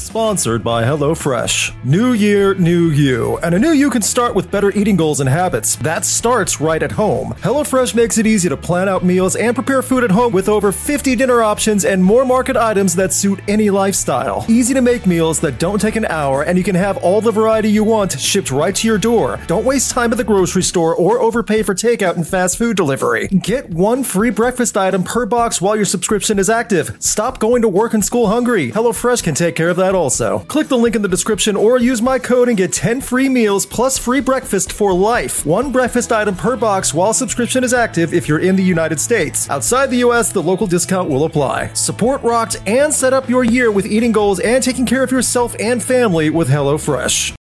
Sponsored by HelloFresh. New year, new you. And a new you can start with better eating goals and habits. That starts right at home. HelloFresh makes it easy to plan out meals and prepare food at home with over 50 dinner options and more market items that suit any lifestyle. Easy to make meals that don't take an hour, and you can have all the variety you want shipped right to your door. Don't waste time at the grocery store or overpay for takeout and fast food delivery. Get one free breakfast item per box while your subscription is active. Stop going to work and school hungry. HelloFresh can take care of that also. Click the link in the description or use my code and get 10 free meals plus free breakfast for life. One breakfast item per box while subscription is active if you're in the United States. Outside the US, the local discount will apply. Support Rocked and set up your year with eating goals and taking care of yourself and family with HelloFresh.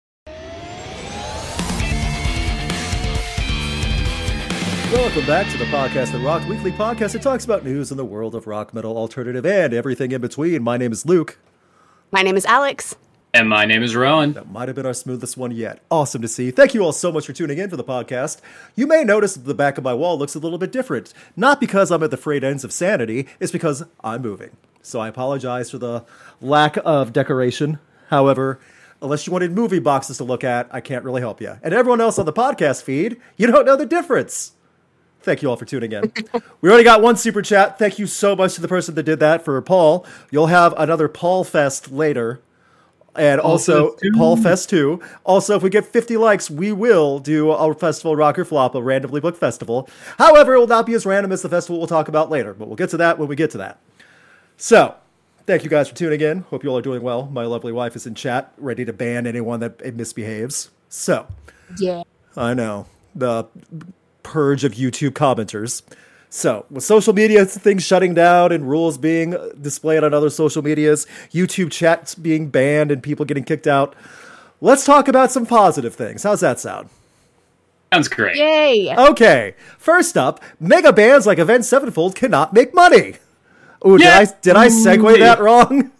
Welcome back to the Podcast That Rocked, weekly podcast that talks about news in the world of rock, metal, alternative, and everything in between. My name is Luke. My name is Alex. And my name is Rowan. That might have been our smoothest one yet. Awesome to see. Thank you all so much for tuning in for the podcast. You may notice that the back of my wall looks a little bit different. Not because I'm at the frayed ends of sanity, it's because I'm moving. So I apologize for the lack of decoration. However, unless you wanted movie boxes to look at, I can't really help you. And everyone else on the podcast feed, you don't know the difference. Thank you all for tuning in. We already got one super chat. Thank you so much to the person that did that for Paul. You'll have another Paul Fest later. And also Paul Fest 2. Also, if we get 50 likes, we will do our festival Rock or Flop, a randomly booked festival. However, it will not be as random as the festival we'll talk about later. But we'll get to that when we get to that. So, thank you guys for tuning in. Hope you all are doing well. My lovely wife is in chat, ready to ban anyone that misbehaves. So, yeah, I know. The purge of YouTube commenters. So, with social media things shutting down and rules being displayed on other social medias, YouTube chats being banned and people getting kicked out, let's talk about some positive things. How's that sound? Sounds great. Yay! Okay, first up, mega bands like Avenged Sevenfold cannot make money. Ooh, yeah. Did I segue that wrong?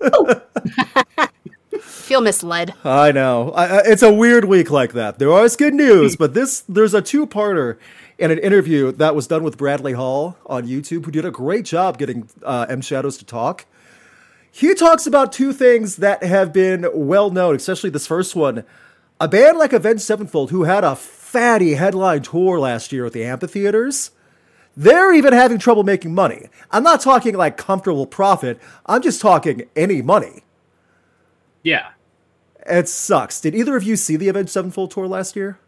Feel misled. I know. It's a weird week like that. There is good news, but there's a two-parter in an interview that was done with Bradley Hall on YouTube, who did a great job getting M Shadows to talk. He talks about two things that have been well known, especially this first one. A band like Avenged Sevenfold, who had a fatty headline tour last year at the amphitheaters, they're even having trouble making money. I'm not talking like comfortable profit. I'm just talking any money. Yeah. It sucks. Did either of you see the Avenged Sevenfold tour last year?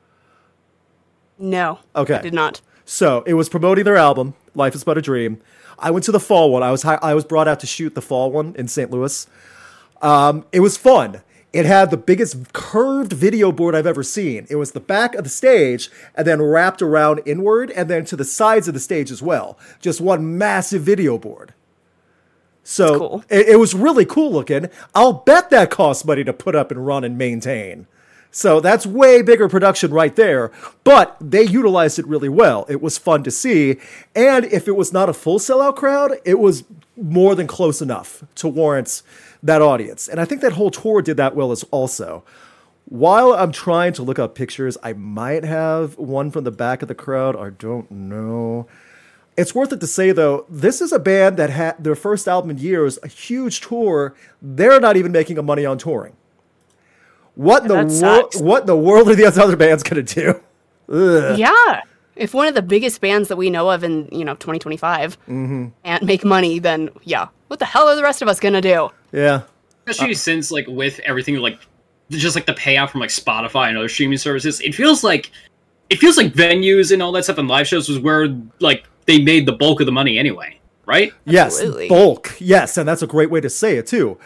No. Okay. I did not. So it was promoting their album, Life is But a Dream. I went to the fall one. I was brought out to shoot the fall one in St. Louis. It was fun. It had the biggest curved video board I've ever seen. It was the back of the stage and then wrapped around inward and then to the sides of the stage as well. Just one massive video board. So cool. It was really cool looking. I'll bet that costs money to put up and run and maintain. So that's way bigger production right there. But they utilized it really well. It was fun to see. And if it was not a full sellout crowd, it was more than close enough to warrant that audience. And I think that whole tour did that well as also. While I'm trying to look up pictures, I might have one from the back of the crowd. I don't know. It's worth it to say, though, this is a band that had their first album in years, a huge tour. They're not even making money on touring. What in the world are these other bands going to do? Ugh. Yeah. If one of the biggest bands that we know of in, 2025 can't make money, then yeah, what the hell are the rest of us going to do? Yeah. Especially since, with everything, just the payout from, Spotify and other streaming services, it feels like venues and all that stuff and live shows was where, they made the bulk of the money anyway, right? Absolutely. Yes, bulk. Yes, and that's a great way to say it, too.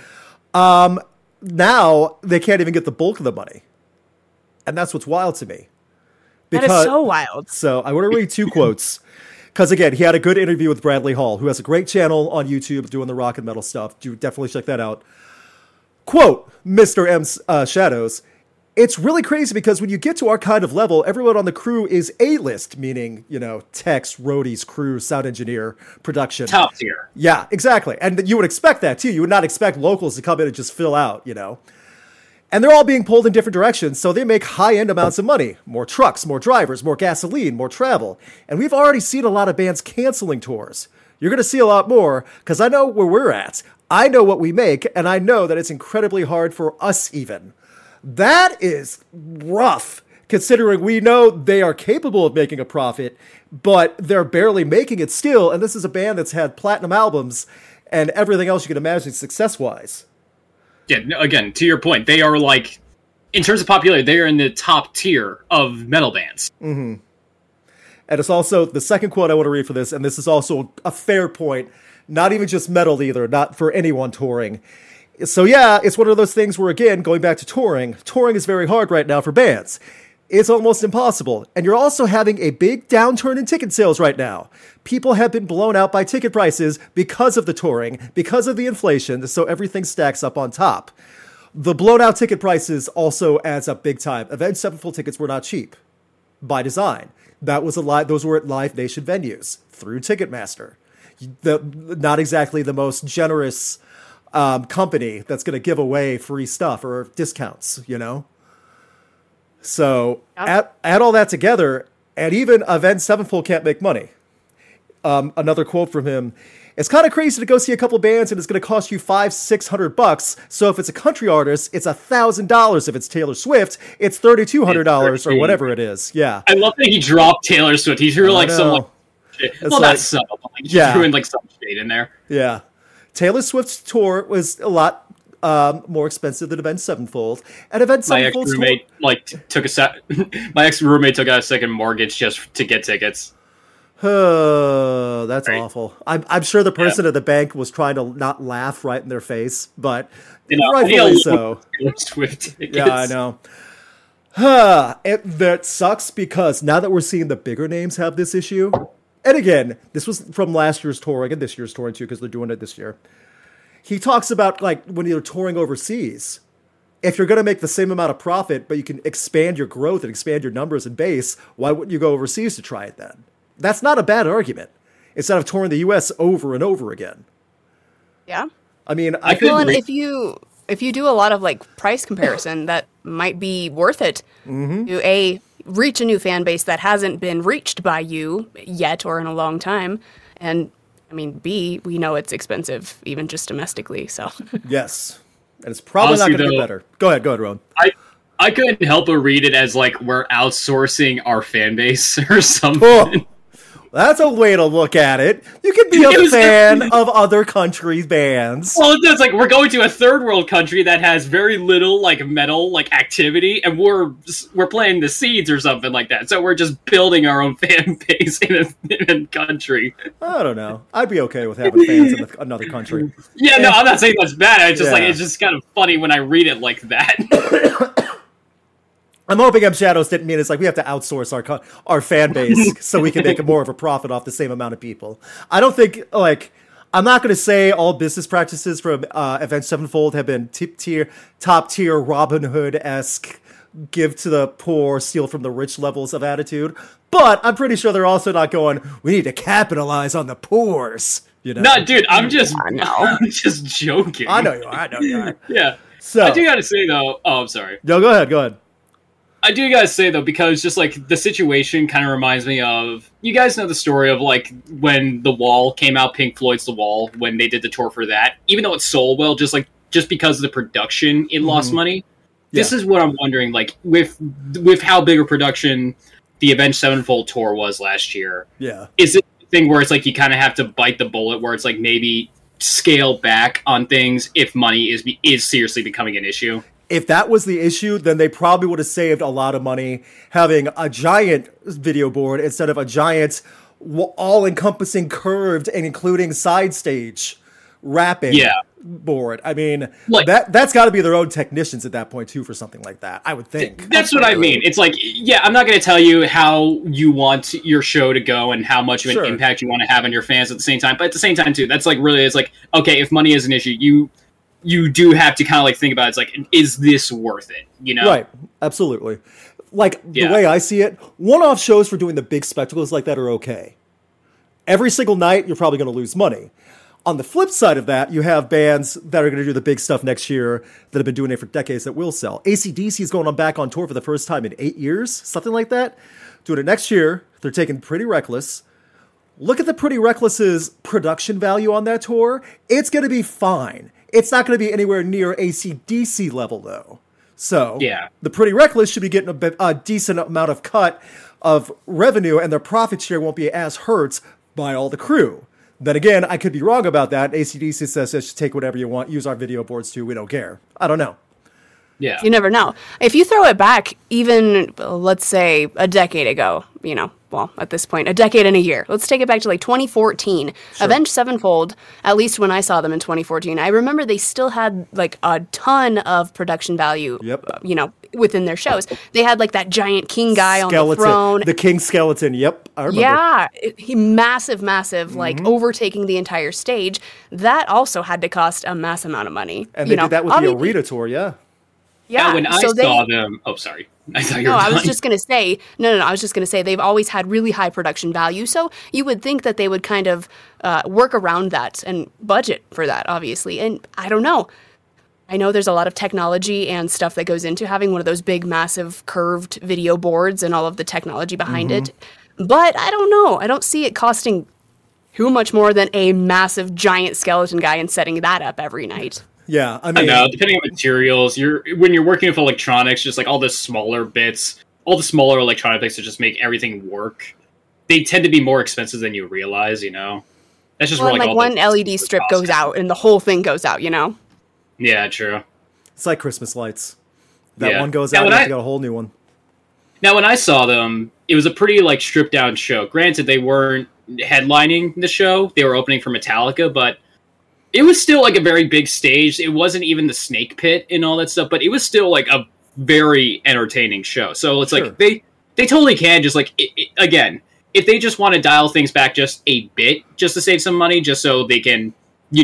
Now, they can't even get the bulk of the money. And that's what's wild to me. That is so wild. So I want to read two quotes. Because, again, he had a good interview with Bradley Hall, who has a great channel on YouTube doing the rock and metal stuff. Do definitely check that out. Quote, Mr. M. Shadows, it's really crazy because when you get to our kind of level, everyone on the crew is A-list, meaning, techs, roadies, crew, sound engineer, production. Top tier. Yeah, exactly. And you would expect that, too. You would not expect locals to come in and just fill out, And they're all being pulled in different directions, so they make high-end amounts of money. More trucks, more drivers, more gasoline, more travel. And we've already seen a lot of bands canceling tours. You're going to see a lot more, because I know where we're at. I know what we make, and I know that it's incredibly hard for us even. That is rough, considering we know they are capable of making a profit, but they're barely making it still, and this is a band that's had platinum albums and everything else you can imagine success-wise. Yeah, again, to your point, they are like, in terms of popularity, they are in the top tier of metal bands. Mm-hmm. And it's also, the second quote I want to read for this, and this is also a fair point, not even just metal either, not for anyone touring. So yeah, it's one of those things where, again, going back to touring is very hard right now for bands. It's almost impossible. And you're also having a big downturn in ticket sales right now. People have been blown out by ticket prices because of the touring, because of the inflation, so everything stacks up on top. The blown out ticket prices also adds up big time. Avenged Sevenfold tickets were not cheap by design. That was those were at Live Nation venues through Ticketmaster. Not exactly the most generous company that's going to give away free stuff or discounts, you know? So add all that together, and even Avenged Sevenfold can't make money. Another quote from him: "It's kind of crazy to go see a couple bands and it's going to cost you $500-600. So if it's a country artist, it's $1,000. If it's Taylor Swift, it's $3,200 or whatever it is." Yeah, I love that he dropped Taylor Swift. He threw like some like shit. Well, like, that's subtle. Like, he threw in like some shade in there. Yeah, Taylor Swift's tour was a lot more expensive than Avenged Sevenfold, and Avenged Sevenfold's roommate my ex roommate took out a second mortgage just to get tickets. That's awful. I'm sure the person at the bank was trying to not laugh right in their face, but rightfully so. Swift tickets. Yeah, I know. That sucks because now that we're seeing the bigger names have this issue, and again, this was from last year's touring and this year's touring too, because they're doing it this year. He talks about like when you're touring overseas, if you're going to make the same amount of profit, but you can expand your growth and expand your numbers and base, why wouldn't you go overseas to try it then? That's not a bad argument. Instead of touring the U.S. over and over again. Yeah. I mean, if you do a lot of like price comparison, that might be worth it to reach a new fan base that hasn't been reached by you yet or in a long time, and I mean, B, we know it's expensive even just domestically. So yes, and it's probably not going to get better. Go ahead, Ron. I couldn't help but read it as like we're outsourcing our fan base or something. Oh. That's a way to look at it. You can be a fan of other countries' bands. Well, it's like we're going to a third world country that has very little like metal like activity, and we're playing the Seeds or something like that. So we're just building our own fan base in a country. I don't know. I'd be okay with having fans in another country. Yeah, no, I'm not saying that's bad. I just like it's just kind of funny when I read it like that. I'm hoping M Shadows didn't mean it's like we have to outsource our fan base so we can make more of a profit off the same amount of people. I don't think, like, I'm not going to say all business practices from Avenged Sevenfold have been top tier Robin Hood-esque, give to the poor, steal from the rich levels of attitude. But I'm pretty sure they're also not going, we need to capitalize on the poors. You know? No, dude, I'm just joking. I know you are. Yeah. So I do got to say, though, I'm sorry. No, go ahead. I do gotta say, though, because just, like, the situation kind of reminds me of... You guys know the story of, like, when The Wall came out, Pink Floyd's The Wall, when they did the tour for that. Even though it sold well, just because of the production, it lost money. Yeah. This is what I'm wondering, like, with how big a production the Avenged Sevenfold tour was last year. Yeah. Is it a thing where it's, like, you kind of have to bite the bullet, where it's, like, maybe scale back on things if money is seriously becoming an issue? If that was the issue, then they probably would have saved a lot of money having a giant video board instead of a giant, all-encompassing, curved, and including side stage wrapping board. I mean, like, that's got to be their own technicians at that point, too, for something like that, I would think. That's what I mean. It's like, yeah, I'm not going to tell you how you want your show to go and how much of an impact you want to have on your fans at the same time. But at the same time, too, that's like really, it's like, okay, if money is an issue, you do have to kind of like think about it. It's like, is this worth it? You know? Right. Absolutely. Like the way I see it, one-off shows for doing the big spectacles like that are okay. Every single night, you're probably going to lose money. On the flip side of that, you have bands that are going to do the big stuff next year that have been doing it for decades that will sell. AC/DC is going back on tour for the first time in 8 years, something like that. Doing it next year. They're taking Pretty Reckless, Look at the Pretty Reckless's production value on that tour. It's going to be fine. It's not going to be anywhere near AC/DC level, though. So Yeah. the Pretty Reckless should be getting a decent amount of cut of revenue, and their profit share won't be as hurt by all the crew. Then again, I could be wrong about that. AC/DC says, just take whatever you want, use our video boards too, we don't care. I don't know. Yeah. You never know. If you throw it back, even, let's say, a decade ago, well, at this point, a decade and a year. Let's take it back to like 2014. Sure. Avenged Sevenfold, at least when I saw them in 2014, I remember they still had like a ton of production value, Yep. Within their shows. They had like that giant king guy on the Skeleton. throne. The King Skeleton, yep, I remember. Yeah, he massive, like overtaking the entire stage. That also had to cost a mass amount of money. And they did that with the arena tour, yeah. Yeah, When I saw them, oh, sorry. I thought you were No, I was done. just going to say, no, I was just going to say they've always had really high production value. So you would think that they would kind of work around that and budget for that, obviously. And I don't know. I know there's a lot of technology and stuff that goes into having one of those big, massive, curved video boards and all of the technology behind it. But I don't know. I don't see it costing too much more than a massive, giant skeleton guy and setting that up every night. Yeah, I I mean, know, depending on materials, when you're working with electronics, just like all the smaller bits, all the smaller electronic bits that just make everything work, they tend to be more expensive than you realize, That's just Well, where like all one the LED strip costs goes come. out and the whole thing goes out, Yeah, true. it's like Christmas lights. That Yeah. one goes Now, out, when you have I- to get a whole new one. Now, when I saw them, it was a pretty stripped down show. Granted, they weren't headlining the show; they were opening for Metallica, but it was still a very big stage. It wasn't even the Snake Pit and all that stuff, but it was still a very entertaining show. So it's Sure. they totally can just again, if they just want to dial things back just a bit, just to save some money, just so they can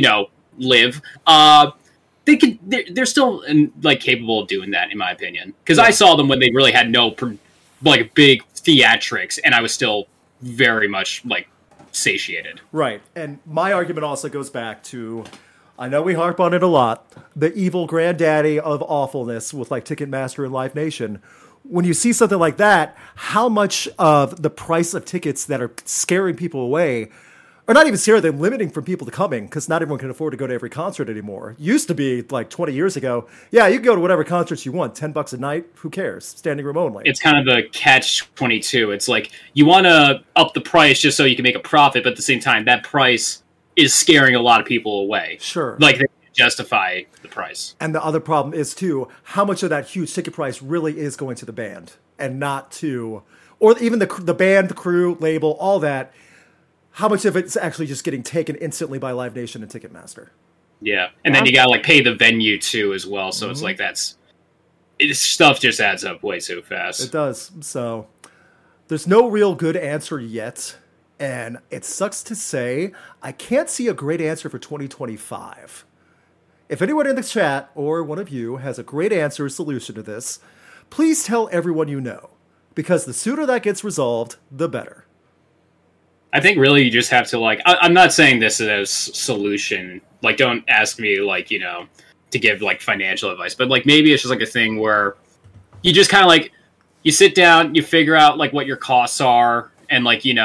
live. They could. They're still capable of doing that, in my opinion. Because I saw them when they really had no big theatrics, and I was still very much satiated. Right. And my argument also goes back to, I know we harp on it a lot, the evil granddaddy of awfulness with Ticketmaster and Live Nation. When you see something like that, how much of the price of tickets that are scaring people away, or not even scaring them, limiting from people to coming, because not everyone can afford to go to every concert anymore. Used to be 20 years ago, yeah, you can go to whatever concerts you want, $10 a night, who cares? Standing room only. It's kind of the catch-22. It's you want to up the price just so you can make a profit, but at the same time, that price is scaring a lot of people away. Sure. They justify the price. And the other problem is, too, how much of that huge ticket price really is going to the band and not to, or even the band, the crew, label, all that. How much of it's actually just getting taken instantly by Live Nation and Ticketmaster? Yeah. And then you got to pay the venue too as well. So it's stuff just adds up way too fast. It does. So there's no real good answer yet. And it sucks to say, I can't see a great answer for 2025. If anyone in the chat or one of you has a great answer or solution to this, please tell everyone you know. Because the sooner that gets resolved, the better. I think really you just have to I'm not saying this as solution. Don't ask me to give financial advice, but maybe it's just a thing where you just kind of you sit down, you figure out what your costs are, and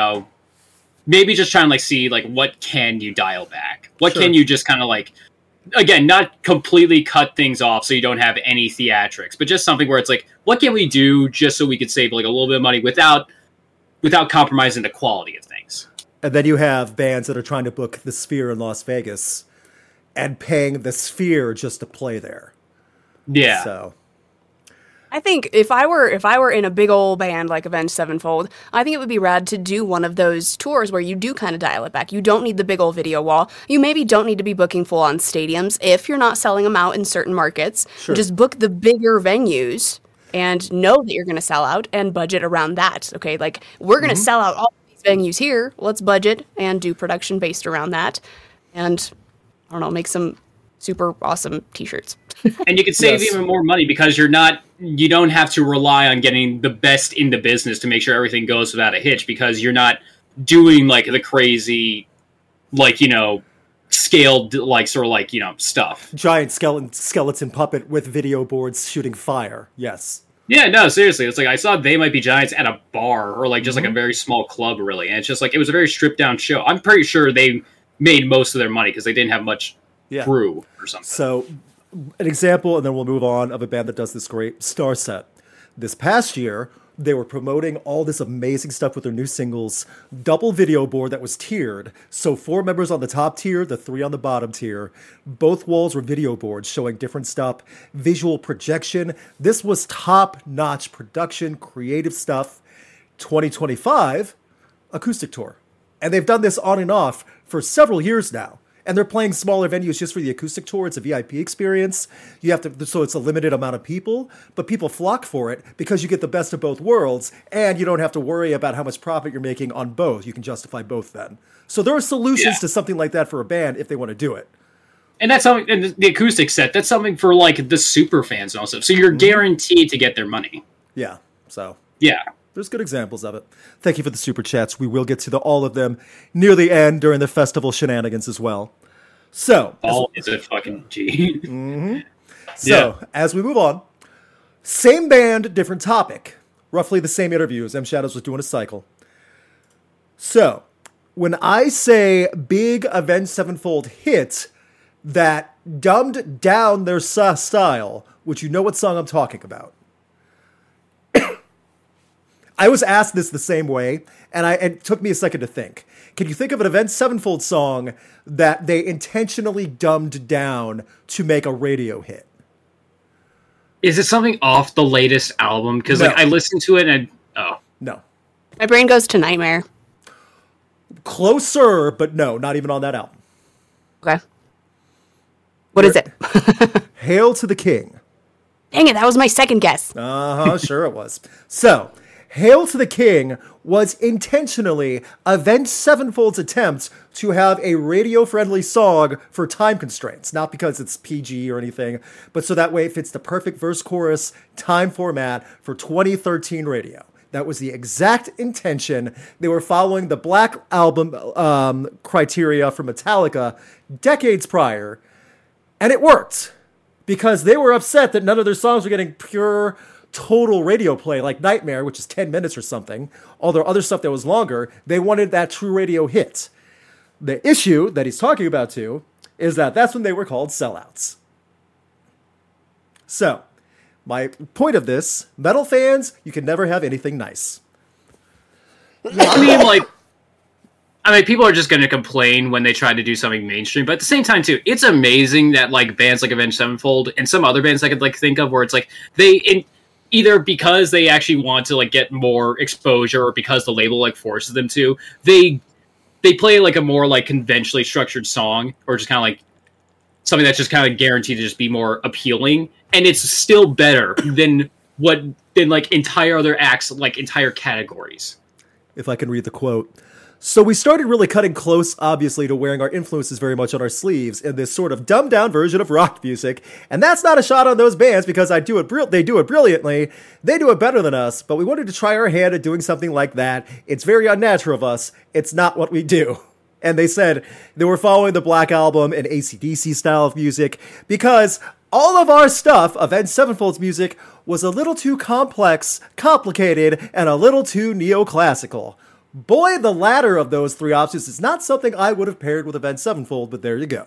maybe just try and see what can you dial back, what Sure. can you just kind of again, not completely cut things off so you don't have any theatrics, but just something where it's what can we do just so we could save a little bit of money without compromising the quality of things. And then you have bands that are trying to book the Sphere in Las Vegas and paying the Sphere just to play there. Yeah. So I think if I were in a big old band like Avenged Sevenfold, I think it would be rad to do one of those tours where you do kind of dial it back. You don't need the big old video wall. You maybe don't need to be booking full-on stadiums if you're not selling them out in certain markets. Sure. Just book the bigger venues and know that you're going to sell out and budget around that. Okay, we're going to sell out all these venues here. Let's budget and do production based around that. And I don't know, make some super awesome t-shirts. And you can save Yes. even more money because you don't have to rely on getting the best in the business to make sure everything goes without a hitch, because you're not doing the crazy, scaled, stuff. giant skeleton puppet with video boards shooting fire. Yes. Yeah, no, seriously. It's like I saw They Might Be Giants at a bar or like just like a very small club, really. And it's just like it was a very stripped down show. I'm pretty sure they made most of their money because they didn't have much crew or something. So, an example, and then we'll move on, of a band that does this great, Starset. This past year, they were promoting all this amazing stuff with their new singles, double video board that was tiered. So 4 members on the top tier, the 3 on the bottom tier. Both walls were video boards showing different stuff, visual projection. This was top-notch production, creative stuff. 2025, acoustic tour. And they've done this on and off for several years now. And they're playing smaller venues just for the acoustic tour. It's a VIP experience. You have to, so it's a limited amount of people, but people flock for it because you get the best of both worlds, and you don't have to worry about how much profit you're making on both. You can justify both then. So there are solutions to something like that for a band if they want to do it. And that's something, and the acoustic set, that's something for like the super fans and all stuff. So you're guaranteed to get their money. Yeah. So. Yeah. There's good examples of it. Thank you for the super chats. We will get to all of them near the end during the festival shenanigans as well. So, Paul is a fucking G. So, as we move on, same band, different topic. Roughly the same interviews. M Shadows was doing a cycle. So, when I say big Avenged Sevenfold hit that dumbed down their style, would you know what song I'm talking about? I was asked this the same way, and it took me a second to think. Can you think of an Avenged Sevenfold song that they intentionally dumbed down to make a radio hit? Is it something off the latest album? Because like I listened to it and No. My brain goes to Nightmare. Closer, but no, not even on that album. Okay. What is it? Hail to the King. Dang it, that was my second guess. Sure it was. So, Hail to the King was intentionally Avenged Sevenfold's attempt to have a radio-friendly song for time constraints. Not because it's PG or anything, but so that way it fits the perfect verse-chorus time format for 2013 radio. That was the exact intention. They were following the Black Album criteria for Metallica decades prior, and it worked. Because they were upset that none of their songs were getting pure total radio play, like Nightmare, which is 10 minutes or something. All their other stuff that was longer, they wanted that true radio hit. The issue that he's talking about, too, is that that's when they were called sellouts. So, my point of this, metal fans, you can never have anything nice. I mean, people are just going to complain when they try to do something mainstream, but at the same time, too, it's amazing that like bands like Avenged Sevenfold and some other bands I could like think of where it's like either because they actually want to like get more exposure or because the label like forces them to, they play like a more like conventionally structured song or just kind of like something that's just kind of guaranteed to just be more appealing, and it's still better than like entire other acts, like entire categories. If I can read the quote. So we started really cutting close, obviously, to wearing our influences very much on our sleeves in this sort of dumbed-down version of rock music. And that's not a shot on those bands because they do it brilliantly. They do it better than us, but we wanted to try our hand at doing something like that. It's very unnatural of us. It's not what we do. And they said they were following the Black Album and AC/DC style of music because all of our stuff, Avenged Sevenfold's music, was a little too complex, complicated, and a little too neoclassical. Boy, the latter of those three options is not something I would have paired with Avenged Sevenfold, but there you go.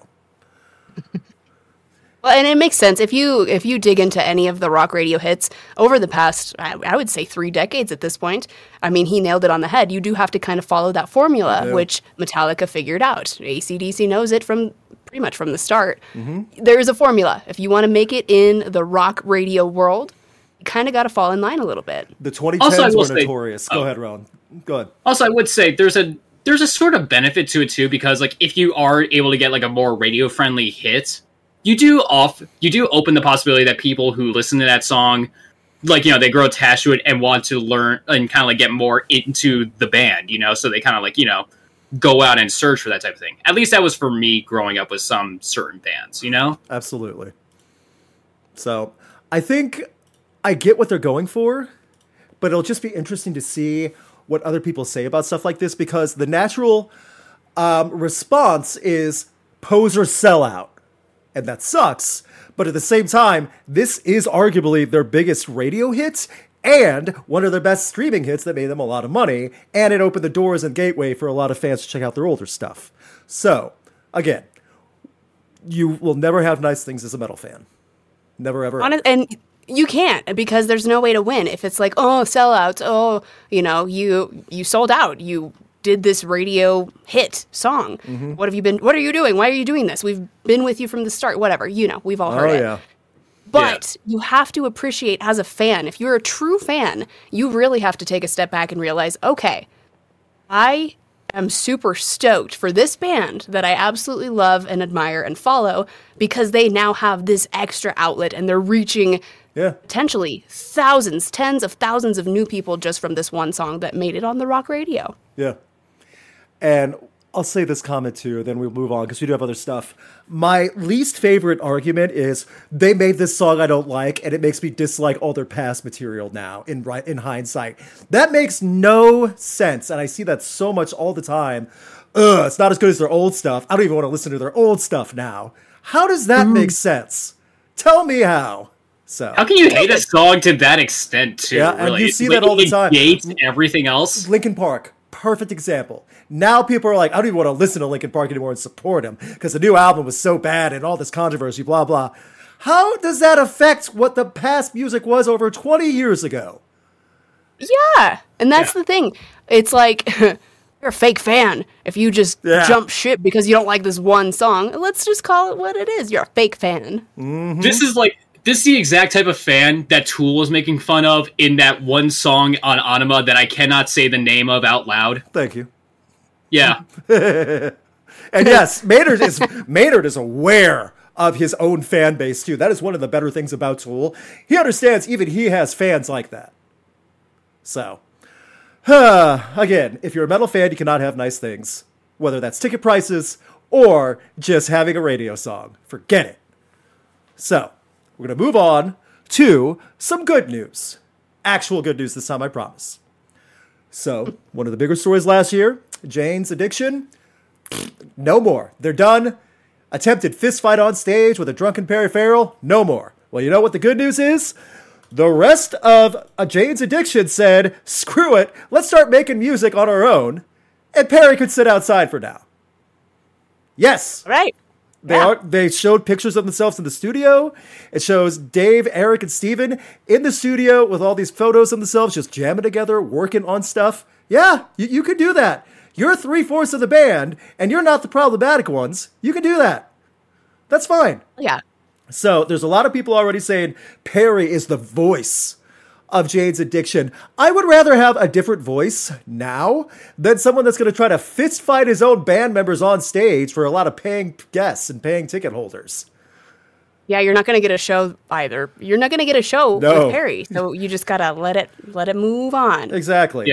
Well, and it makes sense. If you dig into any of the rock radio hits over the past, I would say 3 decades at this point, I mean, he nailed it on the head. You do have to kind of follow that formula, which Metallica figured out. AC/DC knows it pretty much from the start. Mm-hmm. There's a formula. If you want to make it in the rock radio world, you kind of got to fall in line a little bit. The 2010s were notorious. Go ahead, Ron. Go ahead. Also, I would say there's a sort of benefit to it too, because like if you are able to get like a more radio friendly hit, you do open the possibility that people who listen to that song, like, you know, they grow attached to it and want to learn and kind of like get more into the band, you know, so they kind of like, you know, go out and search for that type of thing. At least that was for me growing up with some certain bands, you know? Absolutely. So I think I get what they're going for, but it'll just be interesting to see what other people say about stuff like this, because the natural response is pose or sell out. and that sucks. But at the same time, this is arguably their biggest radio hit and one of their best streaming hits that made them a lot of money, and it opened the doors and gateway for a lot of fans to check out their older stuff. So, again, you will never have nice things as a metal fan. Never, ever. And you can't, because there's no way to win. If it's like, oh, sellouts, oh, you sold out. You did this radio hit song. Mm-hmm. What are you doing? Why are you doing this? We've been with you from the start. Whatever. We've all heard it. Yeah. But you have to appreciate, as a fan, if you're a true fan, you really have to take a step back and realize, okay, I am super stoked for this band that I absolutely love and admire and follow, because they now have this extra outlet and they're reaching potentially thousands, tens of thousands of new people just from this one song that made it on the rock radio. Yeah. And I'll say this comment too, then we'll move on because we do have other stuff. My least favorite argument is they made this song I don't like, and it makes me dislike all their past material now in hindsight. That makes no sense, and I see that so much all the time. It's not as good as their old stuff. I don't even want to listen to their old stuff now. How does that make sense? Tell me how. So how can you hate a song to that extent too? Yeah, and you see that all the time. Hates everything else. Linkin Park. Perfect example. Now people are like, I don't even want to listen to Linkin Park anymore and support him because the new album was so bad and all this controversy, blah, blah. How does that affect what the past music was over 20 years ago? Yeah, and that's the thing. It's like, you're a fake fan if you just jump ship because you don't like this one song. Let's just call it what it is. You're a fake fan. Mm-hmm. This is the exact type of fan that Tool was making fun of in that one song on Anima that I cannot say the name of out loud. Thank you. Yeah. And yes, Maynard is aware of his own fan base too. That is one of the better things about Tool. He understands even he has fans like that. So, again, if you're a metal fan, you cannot have nice things. Whether that's ticket prices or just having a radio song. Forget it. So, we're going to move on to some good news. Actual good news this time, I promise. So, one of the bigger stories last year, Jane's Addiction, no more. They're done. Attempted fistfight on stage with a drunken Perry Farrell, no more. Well, you know what the good news is? The rest of Jane's Addiction said, screw it, let's start making music on our own, and Perry could sit outside for now. Yes. Right. They showed pictures of themselves in the studio. It shows Dave, Eric, and Steven in the studio with all these photos of themselves just jamming together, working on stuff. Yeah, you could do that. You're 3/4 of the band, and you're not the problematic ones. You can do that. That's fine. Yeah. So there's a lot of people already saying Perry is the voice of Jane's Addiction. I would rather have a different voice now than someone that's going to try to fist fight his own band members on stage for a lot of paying guests and paying ticket holders. Yeah, you're not going to get a show either. You're not going to get a show with Perry, so you just got to let it move on. Exactly.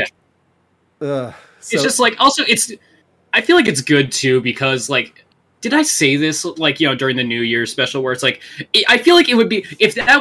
Yeah. It's just like, also, I feel like it's good too because, like, did I say this, like, during the New Year's special where it's like, I feel like it would be,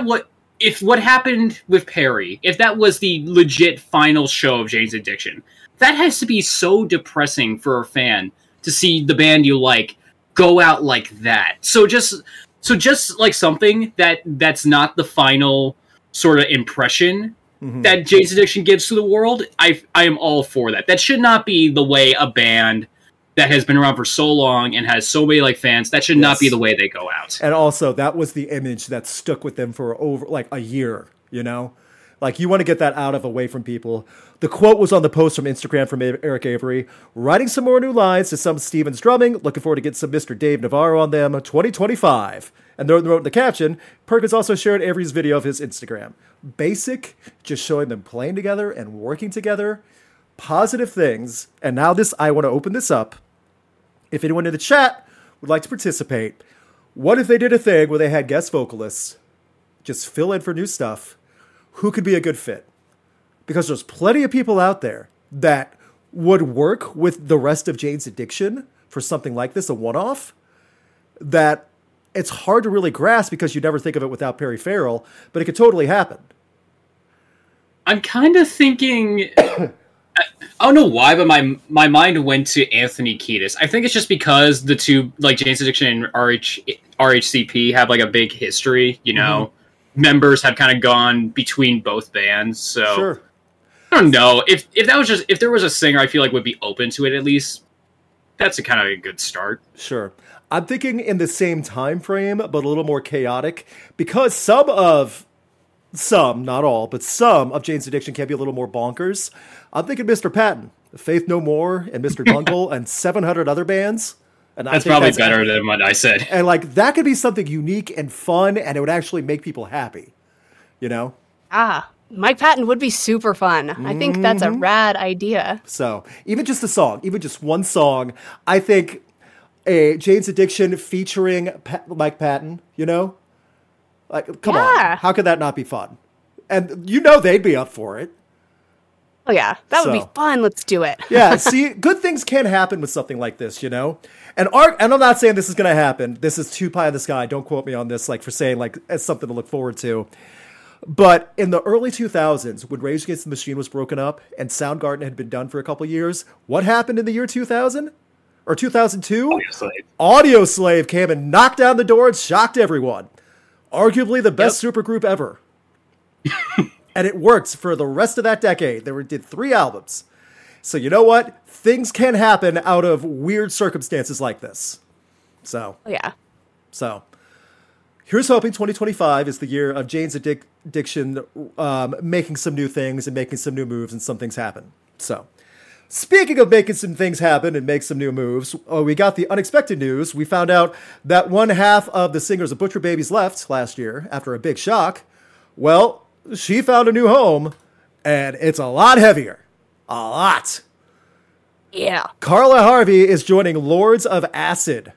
if what happened with Perry, if that was the legit final show of Jane's Addiction, that has to be so depressing for a fan to see the band you like go out like that. So just like something that's not the final sort of impression that Jane's Addiction gives to the world, I am all for that. That should not be the way a band that has been around for so long and has so many like fans, that should not be the way they go out. And also, that was the image that stuck with them for over like a year, Like, you want to get that away from people. The quote was on the post from Instagram from Eric Avery. Writing some more new lines to some Stevens drumming. Looking forward to getting some Mr. Dave Navarro on them. 2025. And they wrote in the caption, Perkins also shared Avery's video of his Instagram. Basic, just showing them playing together and working together. Positive things. And now I want to open this up. If anyone in the chat would like to participate, what if they did a thing where they had guest vocalists just fill in for new stuff? Who could be a good fit? Because there's plenty of people out there that would work with the rest of Jane's Addiction for something like this, a one-off, that it's hard to really grasp because you never think of it without Perry Farrell, but it could totally happen. I'm kind of thinking... I don't know why, but my mind went to Anthony Kiedis. I think it's just because the two, like Jane's Addiction and RHCP have like a big history. You know, members have kind of gone between both bands. So Sure. I don't know if that was just if there was a singer I feel like would be open to it at least. That's a kind of a good start. Sure. I'm thinking in the same time frame, but a little more chaotic, because some, not all, but some of Jane's Addiction can be a little more bonkers. I'm thinking Mr. Patton, Faith No More, and Mr. Bungle, and 700 other bands. And That's probably better than what I said. And like that could be something unique and fun, and it would actually make people happy. You know? Mike Patton would be super fun. I think that's a rad idea. So even just a song, even just one song, I think a Jane's Addiction featuring Mike Patton, you know? Like, come on. How could that not be fun? And you know they'd be up for it. Oh, yeah. That would be fun. Let's do it. Yeah, see, good things can happen with something like this, you know? And I'm not saying this is going to happen. This is too pie in the sky. Don't quote me on this, like, for saying, like, it's something to look forward to. But in the early 2000s, when Rage Against the Machine was broken up and Soundgarden had been done for a couple years, what happened in the year 2000? Or 2002? Audioslave came and knocked down the door and shocked everyone. Arguably the best supergroup ever. And it worked for the rest of that decade. They did 3 albums. So you know what? Things can happen out of weird circumstances like this. So. Yeah. So. Here's hoping 2025 is the year of Jane's Addiction making some new things and making some new moves, and some things happen. So. Speaking of making some things happen and make some new moves, we got the unexpected news. We found out that one half of the singers of Butcher Babies left last year after a big shock. Well, she found a new home, and it's a lot heavier. A lot. Yeah. Carla Harvey is joining Lords of Acid.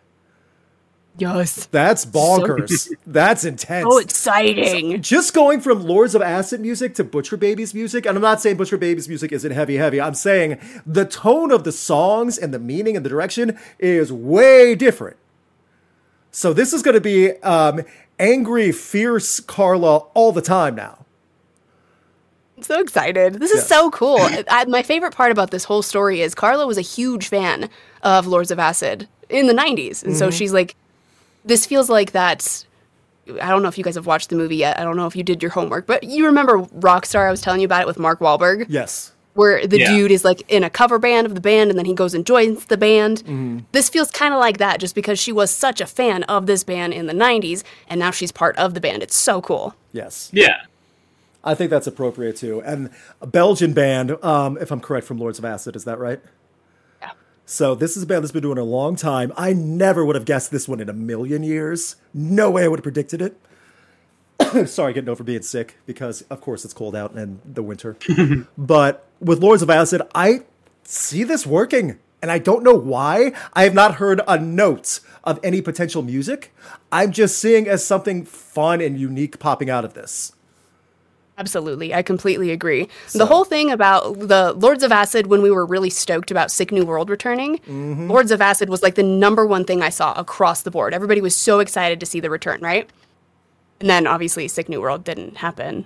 Yes. That's bonkers. That's intense. So exciting. So just going from Lords of Acid music to Butcher Babies music, and I'm not saying Butcher Babies music isn't heavy. I'm saying the tone of the songs and the meaning and the direction is way different. So this is going to be angry, fierce Carla all the time now. I'm so excited. This is so cool. My favorite part about this whole story is Carla was a huge fan of Lords of Acid in the 90s. And so she's like, this feels like that. I don't know if you guys have watched the movie yet. I don't know if you did your homework, but you remember Rockstar? I was telling you about it with Mark Wahlberg. Yes. Where the dude is like in a cover band of the band and then he goes and joins the band. This feels kind of like that just because she was such a fan of this band in the 90s and now she's part of the band. It's so cool. Yes. Yeah. I think that's appropriate too. And a Belgian band, if I'm correct, from Lords of Acid, is that right? Yeah. So this is a band that's been doing it a long time. I never would have guessed this one in a million years. No way I would have predicted it. Sorry, getting over being sick because, of course, it's cold out in the winter. But with Lords of Acid, I see this working. And I don't know why. I have not heard a note of any potential music. I'm just seeing as something fun and unique popping out of this. Absolutely. I completely agree. The whole thing about the Lords of Acid, when we were really stoked about Sick New World returning, Lords of Acid was like the number one thing I saw across the board. Everybody was so excited to see the return, right? And then obviously Sick New World didn't happen.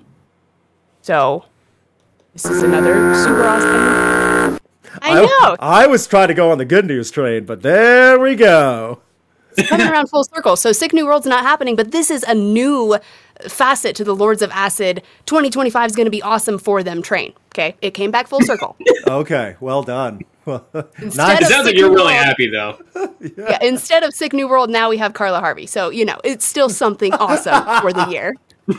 So this is another super awesome. I know. I was trying to go on the good news train, but there we go. It's coming around full circle. So Sick New World's not happening, but this is a new facet to the Lords of Acid. 2025 is going to be awesome for them train. Okay, it came back full circle. Okay, well done. It sounds like you're really happy though. Yeah, instead of Sick New World, now we have Carla Harvey. So it's still something awesome for the year.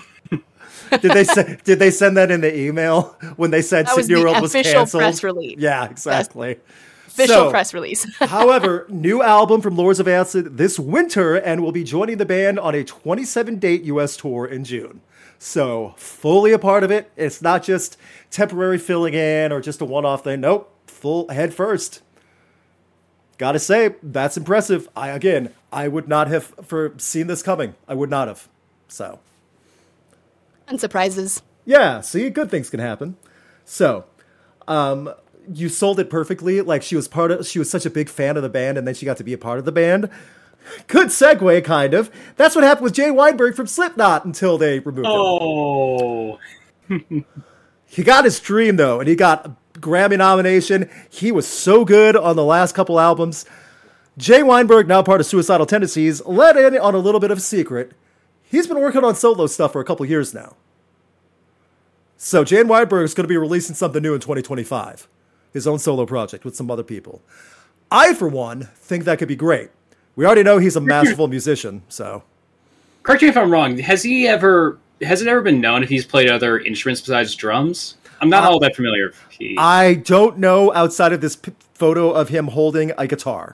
Did they send that in the email when they said Sick New World was canceled? Official press release. Yeah, exactly. Official press release. However, new album from Lords of Acid this winter, and will be joining the band on a 27-date U.S. tour in June. So, fully a part of it. It's not just temporary filling in or just a one-off thing. Nope, full head first. Gotta say, that's impressive. I would not have seen this coming. I would not have. So. And surprises. Yeah, see, good things can happen. So, you sold it perfectly. Like she was such a big fan of the band, and then she got to be a part of the band. Good segue, kind of. That's what happened with Jay Weinberg from Slipknot until they removed him. Oh. He got his dream, though, and he got a Grammy nomination. He was so good on the last couple albums. Jay Weinberg, now part of Suicidal Tendencies, let in on a little bit of a secret. He's been working on solo stuff for a couple years now. So Jay Weinberg is going to be releasing something new in 2025. His own solo project with some other people. I, for one, think that could be great. We already know he's a masterful musician, so. Correct me if I'm wrong. Has it ever been known if he's played other instruments besides drums? I'm not all that familiar. I don't know outside of this photo of him holding a guitar.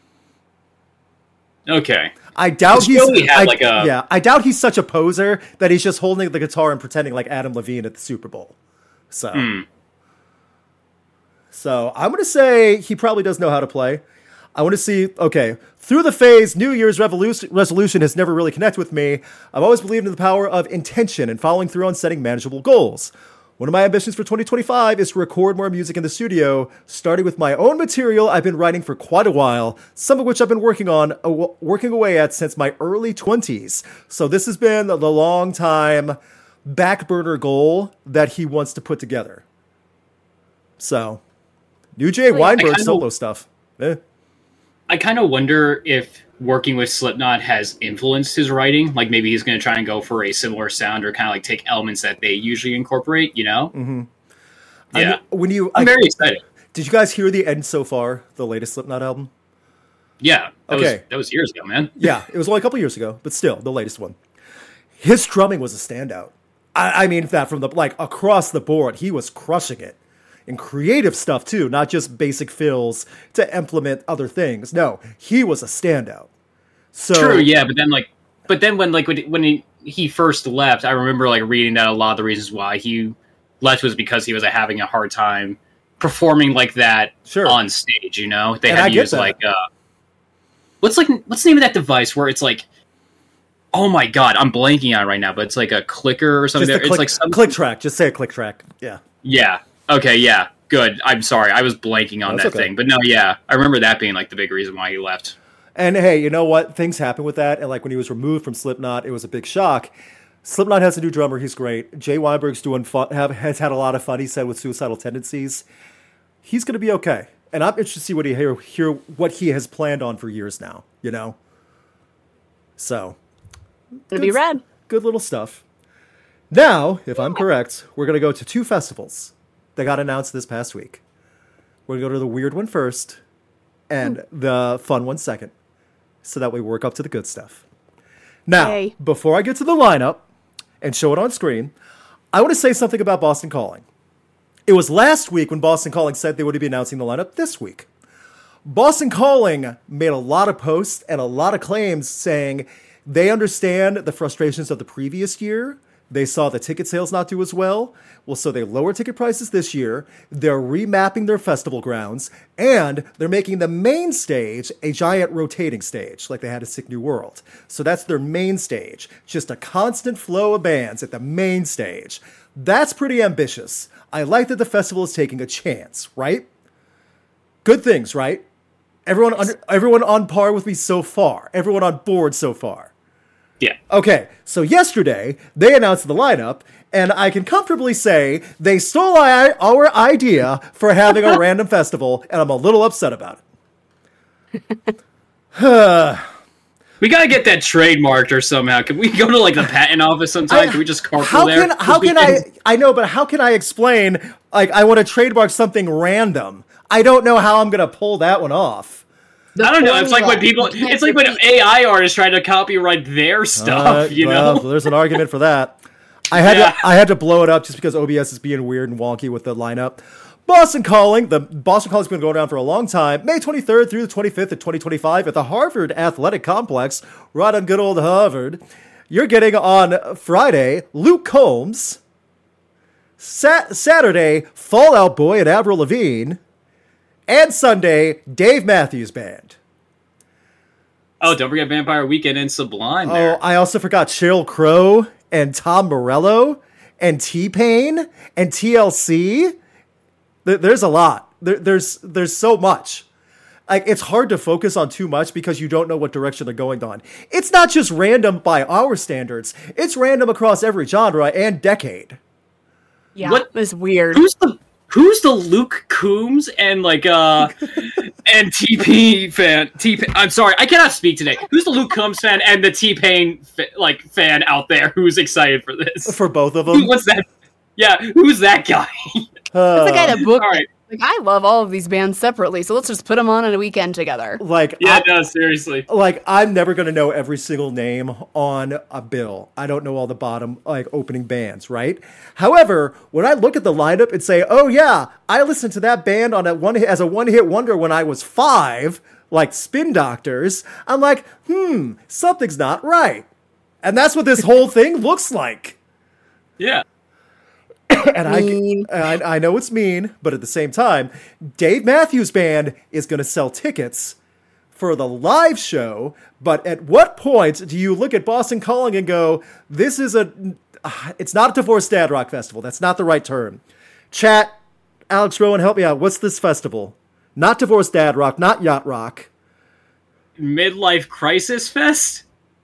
Okay. I doubt I doubt he's such a poser that he's just holding the guitar and pretending like Adam Levine at the Super Bowl. So, So I'm going to say he probably does know how to play. I want to see, okay, through the phase, New Year's resolution has never really connected with me. I've always believed in the power of intention and following through on setting manageable goals. One of my ambitions for 2025 is to record more music in the studio, starting with my own material I've been writing for quite a while, some of which I've been working away at since my early 20s. So this has been the long time back burner goal that he wants to put together. So, new Jay Weinberg solo stuff. I kind of wonder if working with Slipknot has influenced his writing. Like maybe he's going to try and go for a similar sound or kind of like take elements that they usually incorporate, you know? Mm-hmm. Yeah. I'm very excited. Did you guys hear the End So Far, the latest Slipknot album? Yeah. That was years ago, man. Yeah, it was only a couple years ago, but still, the latest one. His drumming was a standout. I mean, that from across the board, he was crushing it. And creative stuff too, not just basic fills to implement other things. No, he was a standout. So true, yeah, but then when he first left, I remember like reading that a lot of the reasons why he left was because he was having a hard time performing like that on stage. You know, they had to use what's the name of that device where it's like, oh my god, I'm blanking on it right now, but it's like a clicker or something. It's like some click track. Just say a click track. Yeah. Yeah. Okay, yeah, good. I'm sorry, I was blanking on that thing. But no, yeah, I remember that being like the big reason why he left. And hey, you know what? Things happen with that. And like when he was removed from Slipknot, it was a big shock. Slipknot has a new drummer. He's great. Jay Weinberg's doing fun, has had a lot of fun, he said, with Suicidal Tendencies. He's going to be okay. And I'm interested to see what he has planned on for years now, you know? So. It'll be rad. Good little stuff. Now, if I'm correct, we're going to go to 2 festivals that got announced this past week. We're going to go to the weird one first and the fun one second. So that we work up to the good stuff. Now, before I get to the lineup and show it on screen, I want to say something about Boston Calling. It was last week when Boston Calling said they would be announcing the lineup this week. Boston Calling made a lot of posts and a lot of claims saying they understand the frustrations of the previous year. They saw the ticket sales not do as well. Well, so they lowered ticket prices this year. They're remapping their festival grounds. And they're making the main stage a giant rotating stage, like they had at Sick New World. So that's their main stage. Just a constant flow of bands at the main stage. That's pretty ambitious. I like that the festival is taking a chance, right? Good things, right? Everyone on par with me so far. Everyone on board so far. Yeah. Okay, so yesterday, they announced the lineup, and I can comfortably say they stole our idea for having a random festival, and I'm a little upset about it. We gotta get that trademarked or somehow. Can we go to the patent office sometime? Can we just carpool there? How can I know, but how can I explain, I want to trademark something random? I don't know how I'm going to pull that one off. I don't know. It's like when AI artists try to copyright their stuff. Well, there's an argument for that. I had to blow it up just because OBS is being weird and wonky with the lineup. Boston Calling. The Boston Calling's been going down for a long time. May 23rd through the 25th of 2025 at the Harvard Athletic Complex, right on good old Harvard. You're getting on Friday Luke Combs. Saturday Fall Out Boy and Avril Lavigne. And Sunday, Dave Matthews Band. Oh, don't forget Vampire Weekend and Sublime there. Oh, I also forgot Sheryl Crow and Tom Morello and T-Pain and TLC. There's a lot. There's so much. It's hard to focus on too much because you don't know what direction they're going on. It's not just random by our standards. It's random across every genre and decade. Yeah, it's weird. who's the Luke Combs and and T-Pain fan? I'm sorry, I cannot speak today. Who's the Luke Combs fan and the T-Pain fan out there who's excited for this? For both of them? What's that? Yeah, who's that guy? That's the guy that booked. All right. Like, I love all of these bands separately, so let's just put them on a weekend together. Like, Yeah, no, seriously. like I'm never gonna know every single name on a bill. I don't know all the bottom opening bands, right? However, when I look at the lineup and say, "Oh yeah, I listened to that band on as a one-hit wonder when I was 5," like Spin Doctors, I'm like, something's not right, and that's what this whole thing looks like. Yeah. And I know it's mean, but at the same time, Dave Matthews Band is going to sell tickets for the live show. But at what point do you look at Boston Calling and go, it's not a divorced dad rock festival. That's not the right term. Chat, Alex Rowan, help me out. What's this festival? Not divorced dad rock, not yacht rock. Midlife Crisis Fest?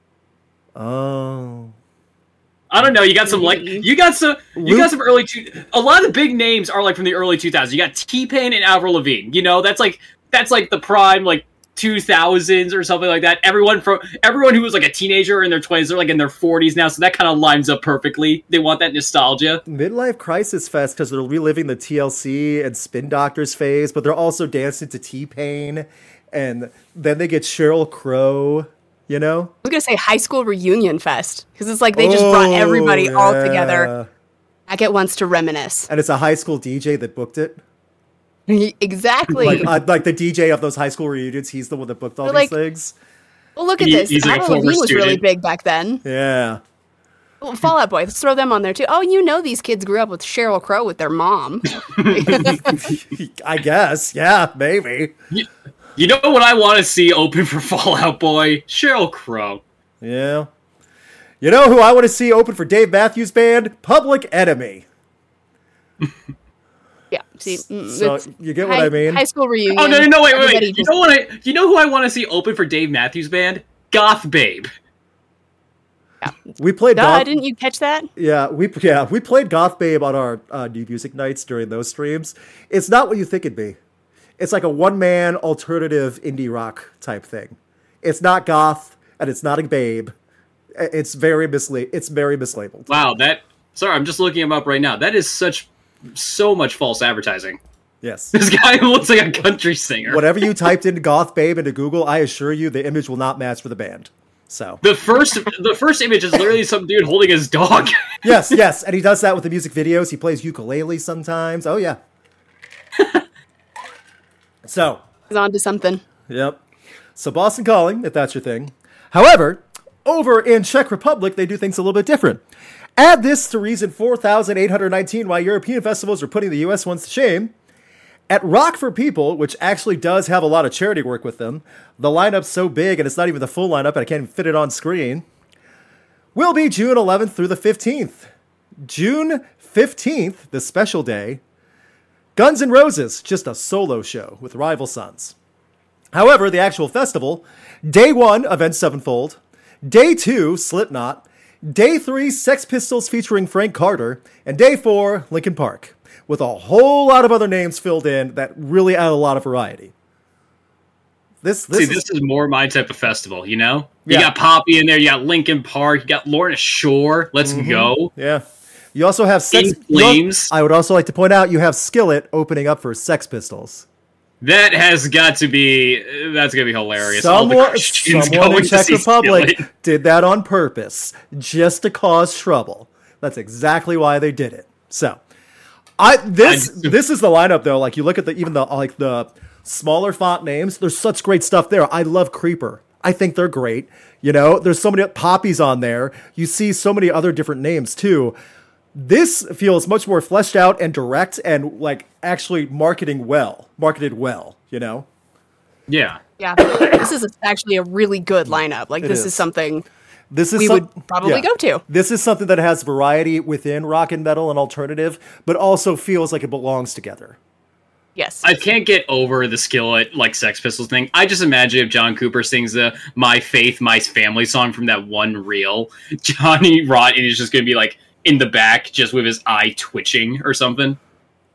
Oh. I don't know. You got some early a lot of the big names are like from the early 2000s. You got T-Pain and Avril Lavigne. You know, that's like the prime 2000s or something like that. Everyone who was like a teenager in their 20s, they're like in their 40s now, so that kind of lines up perfectly. They want that nostalgia. Midlife Crisis Fest because they're reliving the TLC and Spin Doctors phase, but they're also dancing to T-Pain, and then they get Sheryl Crow. You know? I was going to say High School Reunion Fest, because it's like they just brought everybody all together back at once to reminisce. And it's a high school DJ that booked it? Exactly. Like the DJ of those high school reunions, he's the one that booked all these things? Well, look at this. He's like Avril Lavigne was really big back then. Yeah. Well, Fall Out Boy, let's throw them on there too. Oh, you know these kids grew up with Sheryl Crow with their mom. I guess. Yeah, maybe. You know what I want to see open for Fall Out Boy? Sheryl Crow. Yeah. You know who I want to see open for Dave Matthews Band? Public Enemy. Yeah. See, so you get what I mean? High School Reunion. Oh no! Wait! You know who I want to see open for Dave Matthews Band? Goth Babe. Yeah. We played. Didn't you catch that? Yeah, we played Goth Babe on our New Music Nights during those streams. It's not what you think it'd be. It's like a one-man alternative indie rock type thing. It's not goth, and it's not a babe. It's very mislabeled. Wow, sorry, I'm just looking him up right now. That is so much false advertising. Yes. This guy looks like a country singer. Whatever you typed in Goth Babe into Google, I assure you the image will not match for the band. So the first image is literally some dude holding his dog. Yes, and he does that with the music videos. He plays ukulele sometimes. Oh yeah. So he's on to something. Yep. So Boston Calling, if that's your thing. However, over in Czech Republic, they do things a little bit different. Add this to reason 4,819 why European festivals are putting the U.S. ones to shame. At Rock for People, which actually does have a lot of charity work with them, the lineup's so big and it's not even the full lineup and I can't even fit it on screen, will be June 11th through the 15th. June 15th, the special day, Guns N' Roses, just a solo show with Rival Sons. However, the actual festival, Day 1, Avenged Sevenfold, Day 2, Slipknot, Day 3, Sex Pistols featuring Frank Carter, and Day 4, Linkin Park, with a whole lot of other names filled in that really add a lot of variety. This is more my type of festival, you know? You Yeah. got Poppy in there, you got Linkin Park, you got Lorna Shore, let's go. Yeah. You also have In Flames. I would also like to point out you have Skillet opening up for Sex Pistols. That's gonna be hilarious. All the Someone Christians in going to Czech see Republic Skillet. did that on purpose, just to cause trouble. That's exactly why they did it. So, this is the lineup though. Like you look at the smaller font names. There's such great stuff there. I love Creeper. I think they're great. You know, there's so many Poppies on there. You see so many other different names too. This feels much more fleshed out and direct and like actually marketed well, you know? Yeah. Yeah, this is actually a really good lineup. Like, this is something we would probably go to. This is something that has variety within rock and metal and alternative, but also feels like it belongs together. Yes. I can't get over the Skillet, like, Sex Pistols thing. I just imagine if John Cooper sings the My Faith, My Family song from that one reel, Johnny Rotten is just going to be, like, in the back just with his eye twitching or something.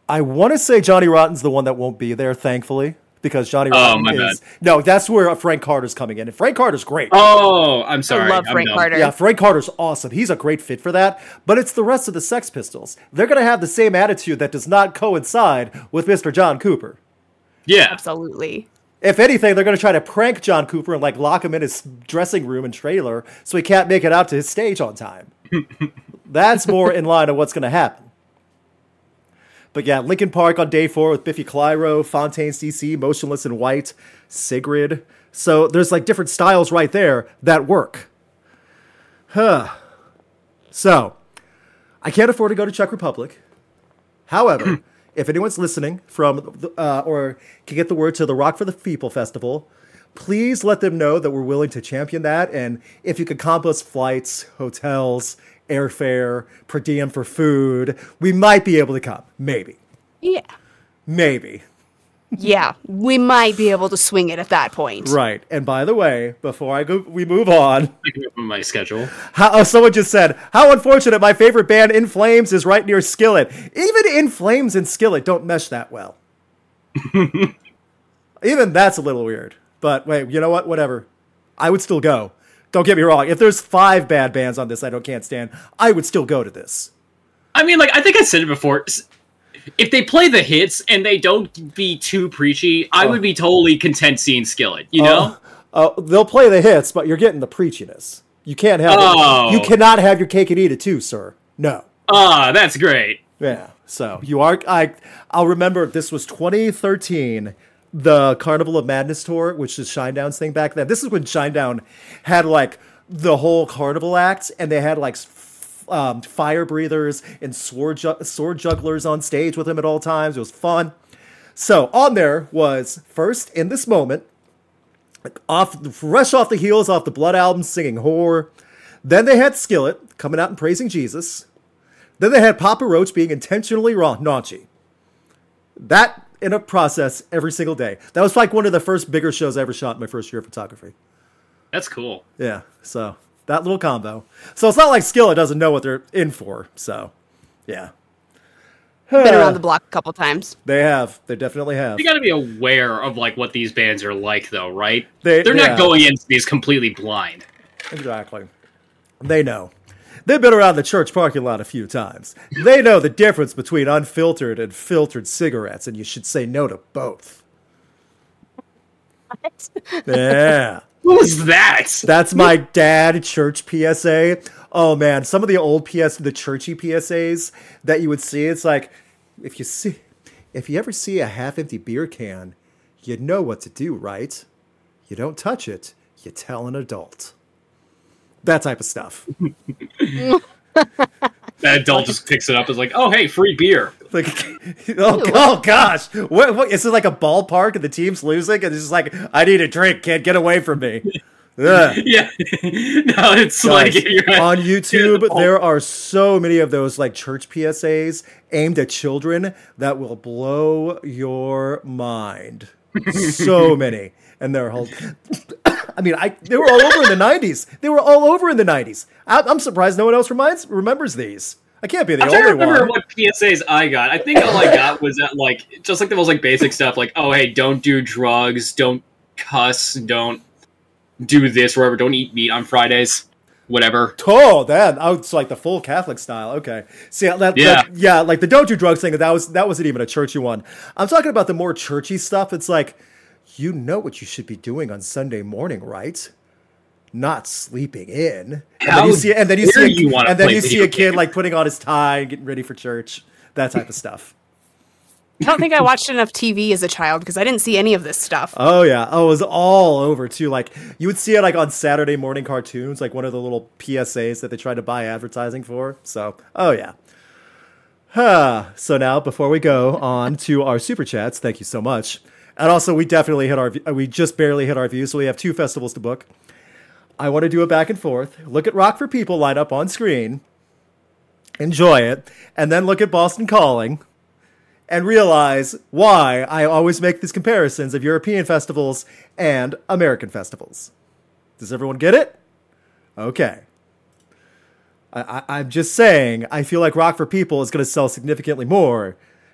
I want to say Johnny Rotten's the one that won't be there, thankfully, because Johnny Rotten my is... bad. No, that's where Frank Carter's coming in. And Frank Carter's great. Oh, I'm sorry. I love I'm Frank dumb. Carter. Yeah, Frank Carter's awesome. He's a great fit for that. But it's the rest of the Sex Pistols. They're going to have the same attitude that does not coincide with Mr. John Cooper. Yeah. Absolutely. If anything, they're going to try to prank John Cooper and like lock him in his dressing room and trailer so he can't make it out to his stage on time. That's more in line of what's going to happen. But yeah, Linkin Park on day 4 with Biffy Clyro, Fontaine CC, Motionless in White, Sigrid. So there's like different styles right there that work. So I can't afford to go to Czech Republic. However, if anyone's listening from or can get the word to the Rock for the People Festival, please let them know that we're willing to champion that. And if you could comp us flights, hotels, airfare, per diem for food, we might be able to come. Maybe. Yeah. Maybe. Yeah. We might be able to swing it at that point. Right. And by the way, before we move on, I can open my schedule. someone just said, how unfortunate my favorite band In Flames is right near Skillet. Even In Flames and Skillet don't mesh that well. Even that's a little weird. But wait, you know what? Whatever. I would still go. Don't get me wrong. If there's 5 bad bands on this I can't stand, I would still go to this. I mean, like, I think I said it before. If they play the hits and they don't be too preachy, I would be totally content seeing Skillet, you know? They'll play the hits, but you're getting the preachiness. You can't have it. You cannot have your cake and eat it too, sir. No. That's great. Yeah. So you are. I'll remember this was 2013, the Carnival of Madness tour, which is Shinedown's thing back then. This is when Shinedown had like the whole carnival act, and they had like fire breathers and sword jugglers on stage with him at all times. It was fun. So on there was first In This Moment, fresh off the heels off the Blood album, singing Horror. Then they had Skillet coming out and praising Jesus. Then they had Papa Roach being intentionally raunchy. That in a process every single day. That was like one of the first bigger shows I ever shot in my first year of photography. That's cool. Yeah, so that little combo. So it's not like Skillet doesn't know what they're in for. So, yeah. Been around the block a couple times. They have. They definitely have. You got to be aware of like what these bands are like, though, right? Yeah. They're not going into these completely blind. Exactly. They know. They've been around the church parking lot a few times. They know the difference between unfiltered and filtered cigarettes, and you should say no to both. What? Yeah. What was that? That's my dad church PSA. Oh man, some of the old the churchy PSAs that you would see, it's like, if you ever see a half-empty beer can, you know what to do, right? You don't touch it, you tell an adult. That type of stuff. That adult just picks it up and is like, oh, hey, free beer. Like, oh gosh, what is it, like a ballpark and the team's losing and it's just like, I need a drink, can't get away from me. Ugh. Yeah. No, it's Guys, like you're on YouTube, there are so many of those like church PSAs aimed at children that will blow your mind. So many. And they're all, I mean, they were all over in the 90s. They were all over in the 90s. I'm surprised no one else remembers these. I can't be the I'm trying only to remember one. what PSAs I got. I think all I got was that, like, just like the most like basic stuff, like, oh, hey, don't do drugs, don't cuss, don't do this, wherever, don't eat meat on Fridays, whatever. Oh, it's like the full Catholic style. Okay, see, yeah, like the don't do drugs thing. That wasn't even a churchy one. I'm talking about the more churchy stuff. It's like, you know what you should be doing on Sunday morning, right? Not sleeping in. And then you see a kid like putting on his tie and getting ready for church. That type of stuff. I don't think I watched enough TV as a child because I didn't see any of this stuff. Oh yeah. Oh, it was all over too. Like you would see it like on Saturday morning cartoons, like one of the little PSAs that they tried to buy advertising for. So, oh yeah. So now before we go on to our super chats, thank you so much. And also we just barely hit our views, so we have 2 festivals to book. I want to do a back and forth. Look at Rock for People line up on screen. Enjoy it. And then look at Boston Calling. And realize why I always make these comparisons of European festivals and American festivals. Does everyone get it? Okay. I'm just saying, I feel like Rock for People is going to sell significantly more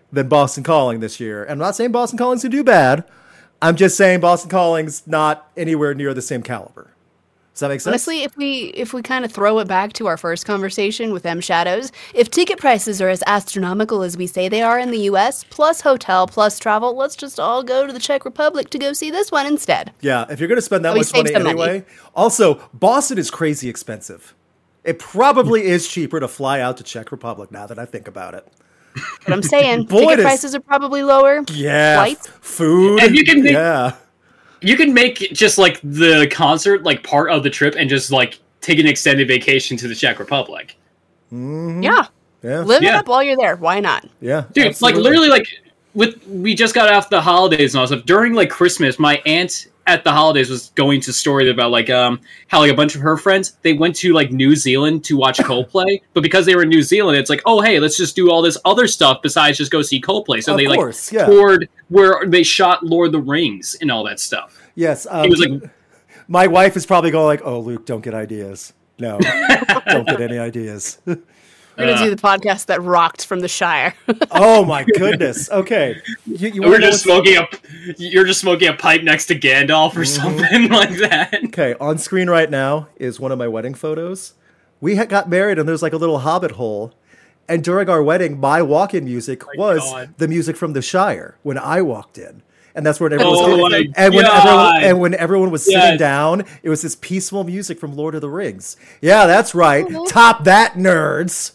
than Boston Calling this year. I'm not saying Boston Calling's going to do bad. I'm just saying Boston Calling's not anywhere near the same caliber. Does that make sense? Honestly, if we kind of throw it back to our first conversation with M Shadows, if ticket prices are as astronomical as we say they are in the U.S., plus hotel, plus travel, let's just all go to the Czech Republic to go see this one instead. Yeah, if you're going to spend that we much save money some anyway. money. Also, Boston is crazy expensive. It probably is cheaper to fly out to Czech Republic now that I think about it. But I'm saying Boy, ticket prices are probably lower. Yeah, Flights. food. And you can make- yeah. You can make just like the concert like part of the trip and just like take an extended vacation to the Czech Republic. Yeah. Yeah. Live it Yeah. up while you're there. Why not? Yeah, Dude, absolutely. like literally like we just got off the holidays and all stuff. During like Christmas, my aunt at the holidays was going to story about like how like a bunch of her friends, they went to like New Zealand to watch Coldplay, but because they were in New Zealand, it's like, oh hey, let's just do all this other stuff besides just go see Coldplay. So Of they course, like yeah. toured where they shot Lord of the Rings and all that stuff. Yes, It was like my wife is probably going like, "Oh, Luke, don't get ideas. No, don't get any ideas." We're going to do the podcast that rocked from the Shire. Oh my goodness. Okay, you we're wanna know just what's- you're just smoking a pipe next to Gandalf or something like that. Okay, on screen right now is one of my wedding photos. We got married, and there's like a little hobbit hole. And during our wedding, my walk-in music was God. the music from the Shire when I walked in. And that's where everyone Oh was my and God. when everyone was sitting Yes. down, it was this peaceful music from Lord of the Rings. Yeah, that's right. Top that, nerds.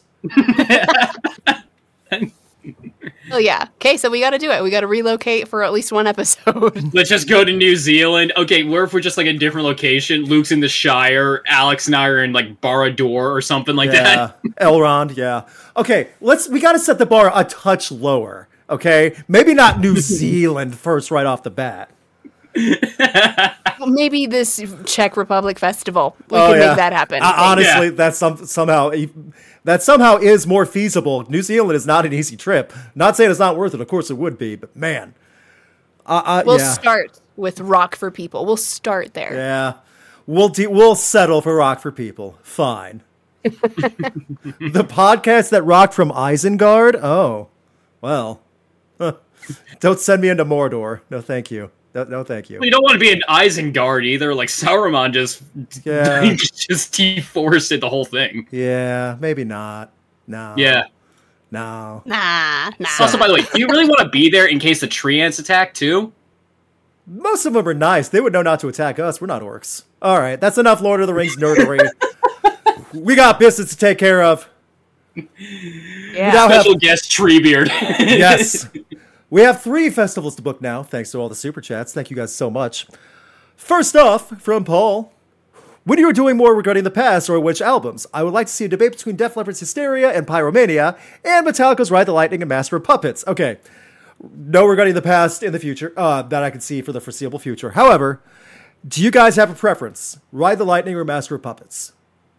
Oh, yeah. Okay, so we got to do it. We got to relocate for at least one episode. Let's just go to New Zealand. Okay, where if we're just like a different location? Luke's in the Shire, Alex and I are in like Barad-dûr or something like Yeah, that. Elrond. Yeah. Okay, we got to set the bar a touch lower. Okay, maybe not New Zealand first right off the bat. Well, maybe this Czech Republic festival. We Oh, can yeah. make that happen. Honestly, Yeah. that's somehow is more feasible. New Zealand is not an easy trip. Not saying it's not worth it. Of course, it would be. But man, We'll yeah, start with Rock for People. We'll start there. yeah, we'll settle for Rock for People. Fine. The podcast that rocked from Isengard. Oh, well. Don't send me into Mordor. No, thank you. No, thank you. You don't want to be in Isengard either. Like Sauron just Yeah. just deforested the whole thing. Yeah, maybe not. No. Yeah. No. Nah. Also, by the way, do you really want to be there in case the tree ants attack too? Most of them are nice. They would know not to attack us. We're not orcs. All right, that's enough Lord of the Rings nerdery. We got business to take care of. Yeah. Now have- Special guest Treebeard. Yes. We have 3 festivals to book now, thanks to all the super chats. Thank you guys so much. First off, from Paul. When you were doing more regarding the past or which albums, I would like to see a debate between Def Leppard's Hysteria and Pyromania and Metallica's Ride the Lightning and Master of Puppets. Okay. No regarding the past in the future, that I can see for the foreseeable future. However, do you guys have a preference? Ride the Lightning or Master of Puppets?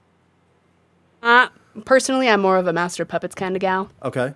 Personally, I'm more of a Master of Puppets kind of gal. Okay.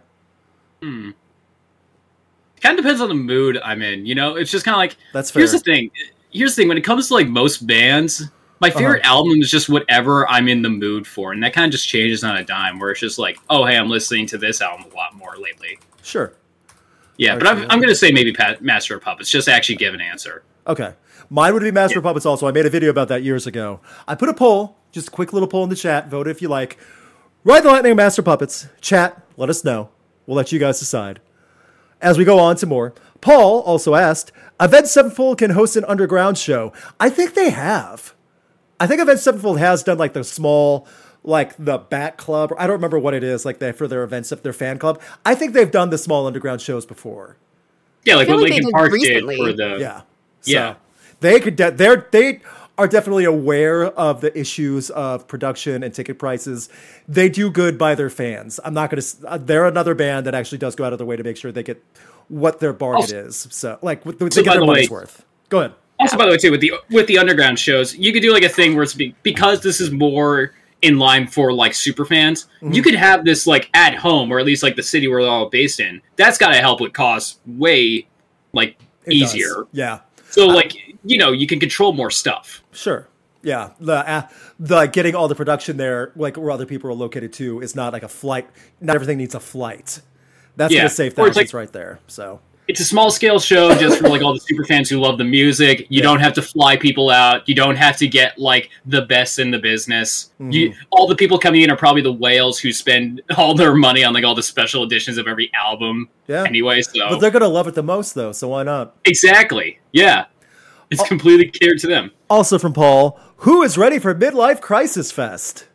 Kind of depends on the mood I'm in. You know, it's just kind of like That's Here's fair. the thing. When it comes to like most bands, my favorite album is just whatever I'm in the mood for, and that kind of just changes on a dime. Where it's just like, oh hey, I'm listening to this album a lot more lately. Sure. Yeah, but I'm going to say maybe Master of Puppets, just to actually give an answer. Okay. Mine would be Master of Puppets also. I made a video about that years ago. I put a poll, just a quick little poll in the chat. Vote if you like. Ride the Lightning or Master of Puppets. Chat, let us know. We'll let you guys decide. As we go on to more, Paul also asked, Avenged Sevenfold can host an underground show. I think they have. I think Avenged Sevenfold has done like the small, like the Bat Club. I don't remember what it is, like for their events, their fan club. I think they've done the small underground shows before. Yeah, like I feel what like they Linkin did Park recently. did for the Yeah. Yeah. So they could they are definitely aware of the issues of production and ticket prices. They do good by their fans. I'm not going to they're another band that actually does go out of their way to make sure they get what their bargain is. So like they get by their the money's way- worth. Go ahead. Also, by the way, too, with the underground shows, you could do like a thing where it's because this is more in line for like super fans. Mm-hmm. You could have this like at home, or at least like the city where they're all based in. That's got to help with costs way like It does. easier. Yeah. So like you can control more stuff. Sure. Yeah, the getting all the production there, like where other people are located too, is not like a flight. Not everything needs a flight. That's Yeah. going to save Or it's thousands like- right there. So It's a small scale show just for like all the super fans who love the music. You don't have to fly people out. You don't have to get like the best in the business. All the people coming in are probably the whales who spend all their money on like all the special editions of every album. Yeah. Anyway, so but they're going to love it the most, though. So why not? exactly. Yeah. It's completely catered to them. Also from Paul, who is ready for Midlife Crisis Fest?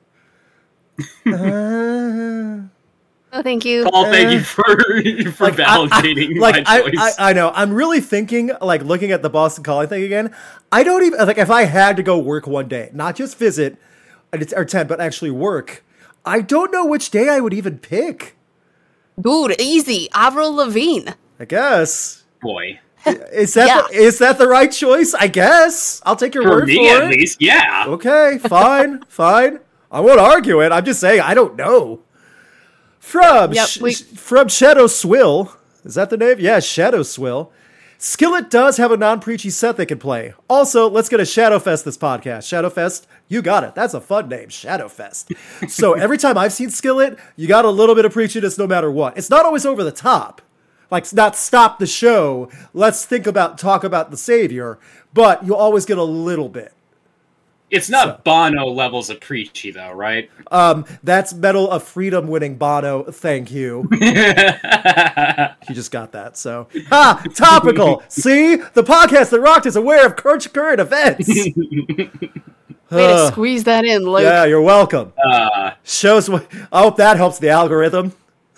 Oh, thank you. Paul, thank you for validating my choice. I know. I'm really thinking, like, looking at the Boston Calling thing again. I don't even, like, if I had to go work one day, not just visit or attend, but actually work, I don't know which day I would even pick. Dude, easy. Avril Lavigne. I guess. Boy. Is that is that the right choice? I guess. I'll take your For word me, for at it. least, yeah. Okay, fine, fine. I won't argue it. I'm just saying I don't know. From from Shadow Swill, is that the name? Yeah, Shadow Swill. Skillet does have a non-preachy set they can play. Also, let's get a Shadowfest this podcast. Shadowfest, you got it. That's a fun name, Shadowfest. So every time I've seen Skillet, you got a little bit of preachiness no matter what. It's not always over the top. Like, not stop the show. Let's talk about the Savior. But you'll always get a little bit. It's not Bono levels of preachy, though, right? That's Medal of Freedom winning Bono. Thank you. You just got that. So, topical. See, the podcast that rocked is aware of current events. Way to squeeze that in, Luke. Yeah, you're welcome. Shows. I hope that helps the algorithm.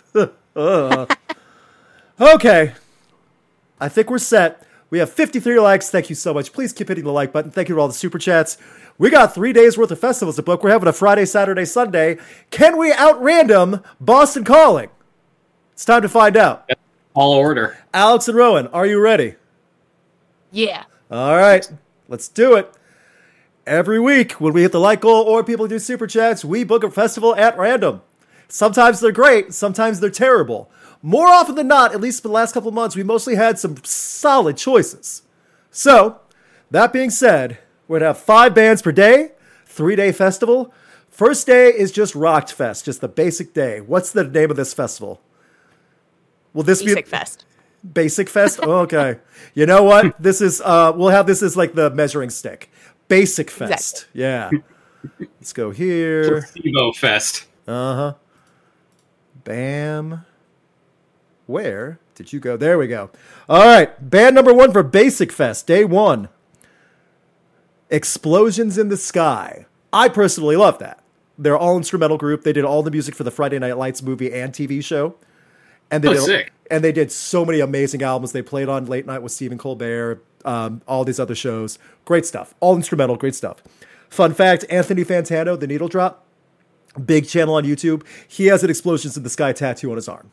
Okay, I think we're set. We have 53 likes. Thank you so much. Please keep hitting the like button. Thank you to all the super chats. We got 3 days worth of festivals to book. We're having a Friday, Saturday, Sunday. Can we out-random Boston Calling? It's time to find out. All order. Alex and Rowan, are you ready? Yeah. All right, let's do it. Every week when we hit the like goal or people do super chats, we book a festival at random. Sometimes they're great, sometimes they're terrible. More often than not, at least for the last couple of months, we mostly had some solid choices. So, that being said, we're going to have 5 bands per day, 3-day festival. First day is just Rocked Fest, just the basic day. What's the name of this festival? Will this Basic be Fest. Basic Fest? Oh, okay. You know what? This is we'll have this as like the measuring stick. Basic Fest. Exactly. Yeah. Let's go here. Placebo Fest. Bam. Where did you go? There we go. All right. Band number 1 for Basic Fest, day 1. Explosions in the Sky. I personally love that. They're all instrumental group. They did all the music for the Friday Night Lights movie and TV show. And they did so many amazing albums. They played on Late Night with Stephen Colbert, all these other shows. Great stuff. All instrumental, great stuff. Fun fact, Anthony Fantano, the Needle Drop, big channel on YouTube. He has an Explosions in the Sky tattoo on his arm.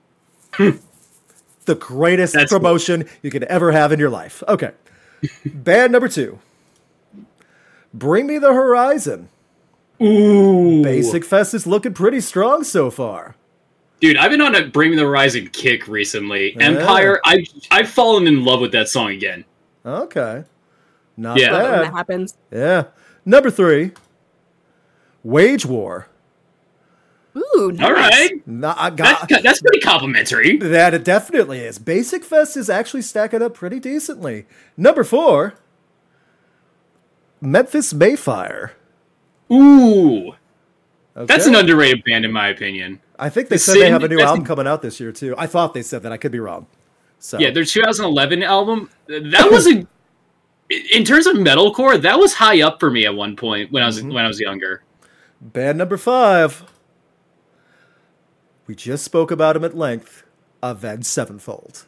The greatest promotion you could ever have in your life. Okay. Band number 2. Bring Me the Horizon. Ooh. Basic Fest is looking pretty strong so far. Dude, I've been on a Bring Me the Horizon kick recently. Yeah. Empire, I've fallen in love with that song again. Okay. Not Yeah. When that bad. happens. Yeah. Number 3. Wage War. Ooh, nice. All right. That's pretty complimentary. That it definitely is. Basic Fest is actually stacking up pretty decently. Number 4. Memphis Mayfire. Ooh. Okay. That's an underrated band, in my opinion. I think they The said they Sin- have a new that's- album coming out this year, too. I thought they said that. I could be wrong. So Yeah, their 2011 album, that was a... In terms of metalcore, that was high up for me at one point when I was younger. Band number 5. We just spoke about him at length. Avenged Sevenfold.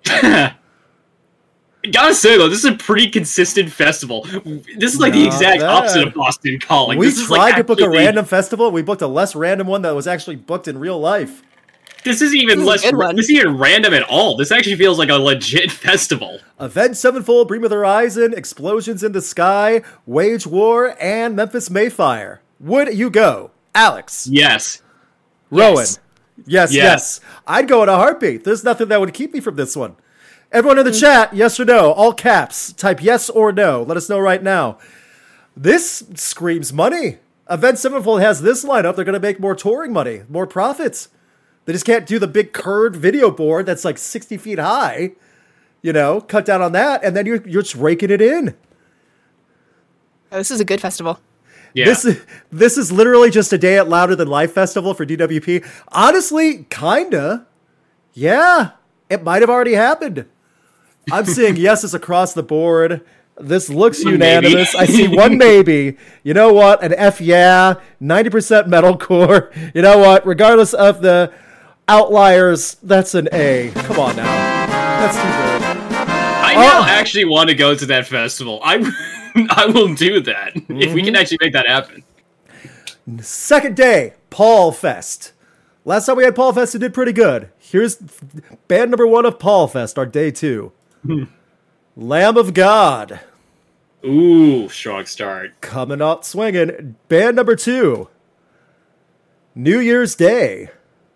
Gotta say though, this is a pretty consistent festival. This is like the Not exact bad. opposite of Boston Calling. We This is tried like to book a actually- random festival. We booked a less random one that was actually booked in real life. This isn't even This is a less. good one. This isn't even random at all. This actually feels like a legit festival. Avenged Sevenfold, Bring Me the Horizon, Explosions in the Sky, Wage War, and Memphis Mayfire. Would you go? Alex. Yes. Rowan. Yes. Yes. I'd go in a heartbeat. There's nothing that would keep me from this one. Everyone in the chat, yes or no, all caps, type yes or no. Let us know right now. This screams money. Avenged Sevenfold has this lineup. They're going to make more touring money, more profits. They just can't do the big curved video board that's like 60 feet high. Cut down on that, and then you're just raking it in. Oh, this is a good festival. Yeah. This is literally just a day at Louder Than Life festival for DWP. Honestly, kinda. Yeah, it might have already happened. I'm seeing yeses across the board. This looks unanimous. I see one maybe. You know what? An F yeah. 90% metalcore. You know what? Regardless of the outliers, that's an A. Come on now. That's too good. I now actually want to go to that festival. I will do that if we can actually make that happen. Second day, Paul Fest. Last time we had Paul Fest, it did pretty good. Here's band number 1 of Paul Fest, our day 2. Lamb of God. Ooh, strong start. Coming out swinging. Band number 2. New Year's Day.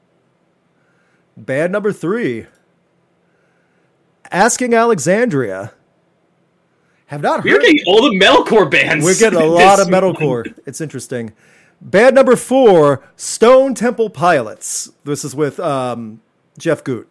Band number 3. Asking Alexandria. Have not heard. We're getting all the metalcore bands. We're getting a lot of metalcore. It's interesting. Band number 4, Stone Temple Pilots. This is with Jeff Goot.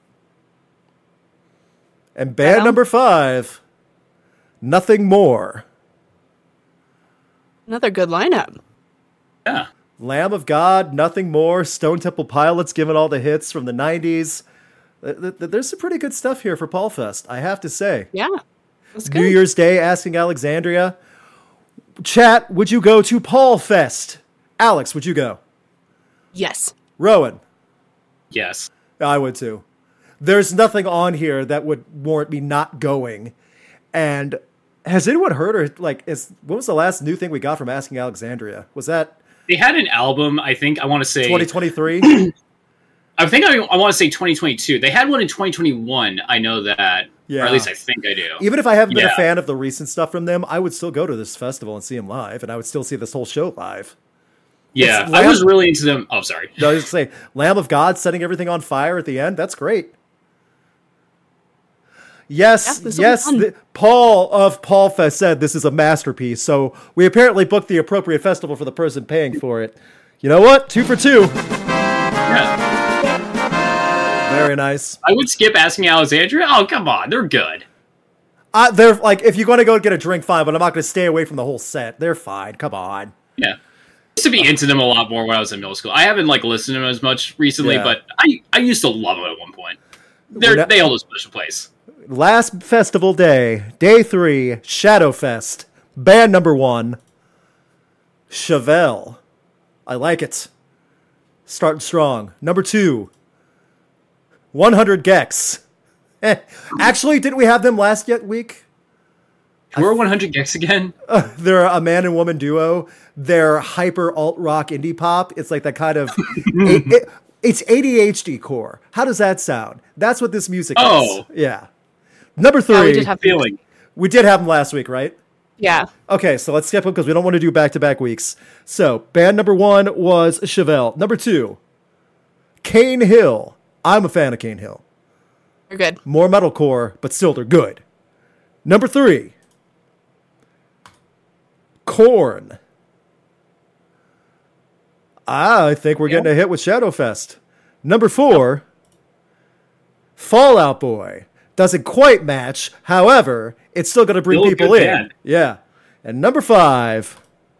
And band number 5, Nothing More. Another good lineup. Yeah. Lamb of God, Nothing More, Stone Temple Pilots, giving all the hits from the 90s. There's some pretty good stuff here for Paul Fest, I have to say. Yeah. That's good. New Year's Day, Asking Alexandria. Chat, would you go to Paul Fest? Alex, would you go? Yes. Rowan? Yes. I would too. There's nothing on here that would warrant me not going. And has anyone heard or what was the last new thing we got from Asking Alexandria? Was that They had an album, I think, I want to say 2023? I think I want to say 2022. They had one in 2021. I know that. Yeah. Or at least I think I do. Even if I haven't been a Yeah. fan of the recent stuff from them, I would still go to this festival and see them live, and I would still see this whole show live. Yeah, It's I was really into them. Oh, sorry. No, I was just say Lamb of God setting everything on fire at the end. That's great. Yes, Yeah, this will be yes. fun. Paul of Paul Fest said this is a masterpiece. So we apparently booked the appropriate festival for the person paying for it. You know what? 2 for 2. Yeah. Very nice. I would skip Asking Alexandria. Oh, come on. They're good. They're like, if you're going to go get a drink, fine, but I'm not going to stay away from the whole set. They're fine. Come on. Yeah. I used to be into them a lot more when I was in middle school. I haven't listened to them as much recently, Yeah. but I used to love them at one point. We're not- They hold a special place. Last festival day, day 3, Shadowfest. Band number 1, Chevelle. I like it. Starting strong. Number 2, 100 Gex. Actually, didn't we have them last week? Who are 100 Gex again? They're a man and woman duo. They're hyper alt rock indie pop. It's like that kind of. It's ADHD core. How does that sound? That's what this music Oh. is. Yeah. Number 3. Yeah, we did have Feeling. We did have them last week, right? Yeah. Okay, so let's skip them because we don't want to do back-to-back weeks. So, band number 1 was Chevelle. Number 2, Cane Hill. I'm a fan of Cane Hill. You're good. More metalcore, but still they're good. Number 3, Korn. I think we're getting a hit with Shadowfest. Number 4, Fall Out Boy. Doesn't quite match. However, it's still going to bring Still a people good in. band. Yeah. And number 5.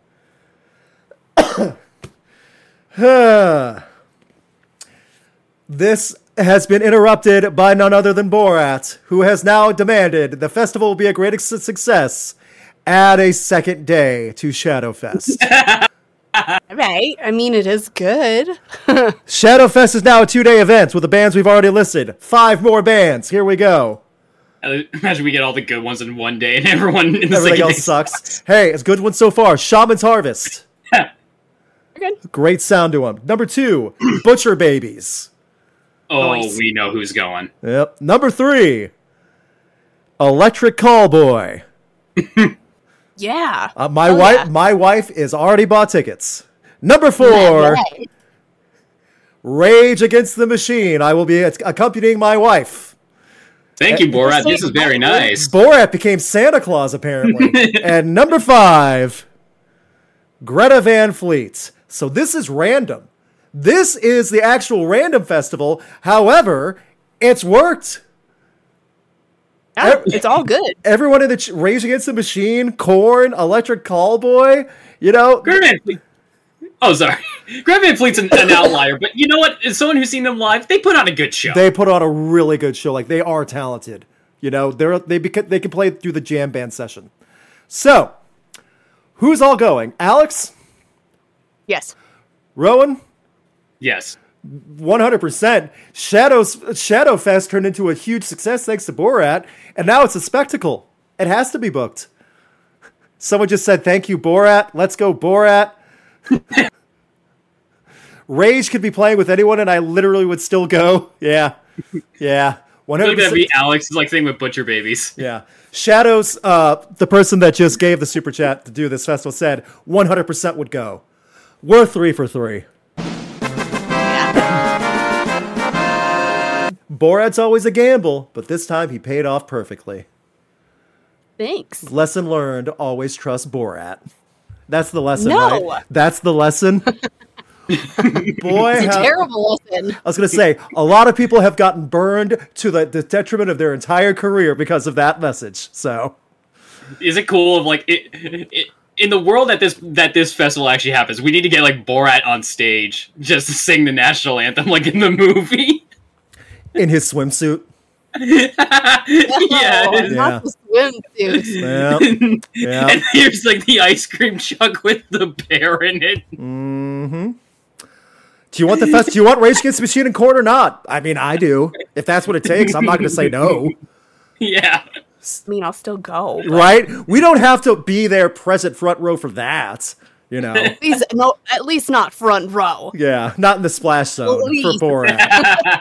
This has been interrupted by none other than Borat, who has now demanded the festival will be a great success. Add a second day to Shadowfest. Right. I mean, it is good. Shadowfest is now a 2-day event with the bands we've already listed. 5 more bands. Here we go. Imagine we get all the good ones in one day and everyone in the Everything second else day sucks. Hey, it's a good one so far. Shaman's Harvest. You're good. Great sound to them. Number 2, Butcher Babies. Oh, Nice. we know who's going. Yep. Number 3, Electric Callboy. Yeah. My Oh, wife, yeah. my wife is already bought tickets. Number 4, Right. Rage Against the Machine. I will be accompanying my wife. Thank you, Borat. This is very nice. Borat became Santa Claus, apparently. And number 5, Greta Van Fleet. So this is random. This is the actual random festival. However, it's worked. Yeah, it's all good. Everyone in the Rage Against the Machine, Korn, Electric Callboy, you know. Graham Van Fleet. Oh, sorry. Graham Van Fleet's an outlier, but you know what? As someone who's seen them live, they put on a good show. They put on a really good show. Like, they are talented. You know, they can play through the jam band session. So, who's all going? Alex? Yes. Rowan? Yes. 100%. Shadowfest turned into a huge success thanks to Borat, and now it's a spectacle. It has to be booked. Someone just said, thank you, Borat. Let's go, Borat. Rage could be playing with anyone, and I literally would still go. Yeah. 100%. I think that'd be Alex, like thing with Butcher Babies. Yeah. Shadows, the person that just gave the super chat to do this festival said 100% would go. We're 3 for 3. Borat's always a gamble, but this time he paid off perfectly. Thanks. Lesson learned, always trust Borat. That's the lesson, No. right? That's the lesson. Boy, It's a terrible lesson. I was going to say, a lot of people have gotten burned to the detriment of their entire career because of that message. So, is it cool of like it in the world that this festival actually happens? We need to get like Borat on stage just to sing the national anthem, like in the movie. In his swimsuit. Yes. Not the swimsuit. Yeah. And here's like the ice cream truck with the bear in it. Mm-hmm. Do you want the fest? Do you want Rage Against the Machine and Korn or not? I mean, I do. If that's what it takes, I'm not going to say no. Yeah. I mean, I'll still go. But Right? We don't have to be there present front row for that. You know? at least not front row. Yeah, not in the splash zone Please. for Borat.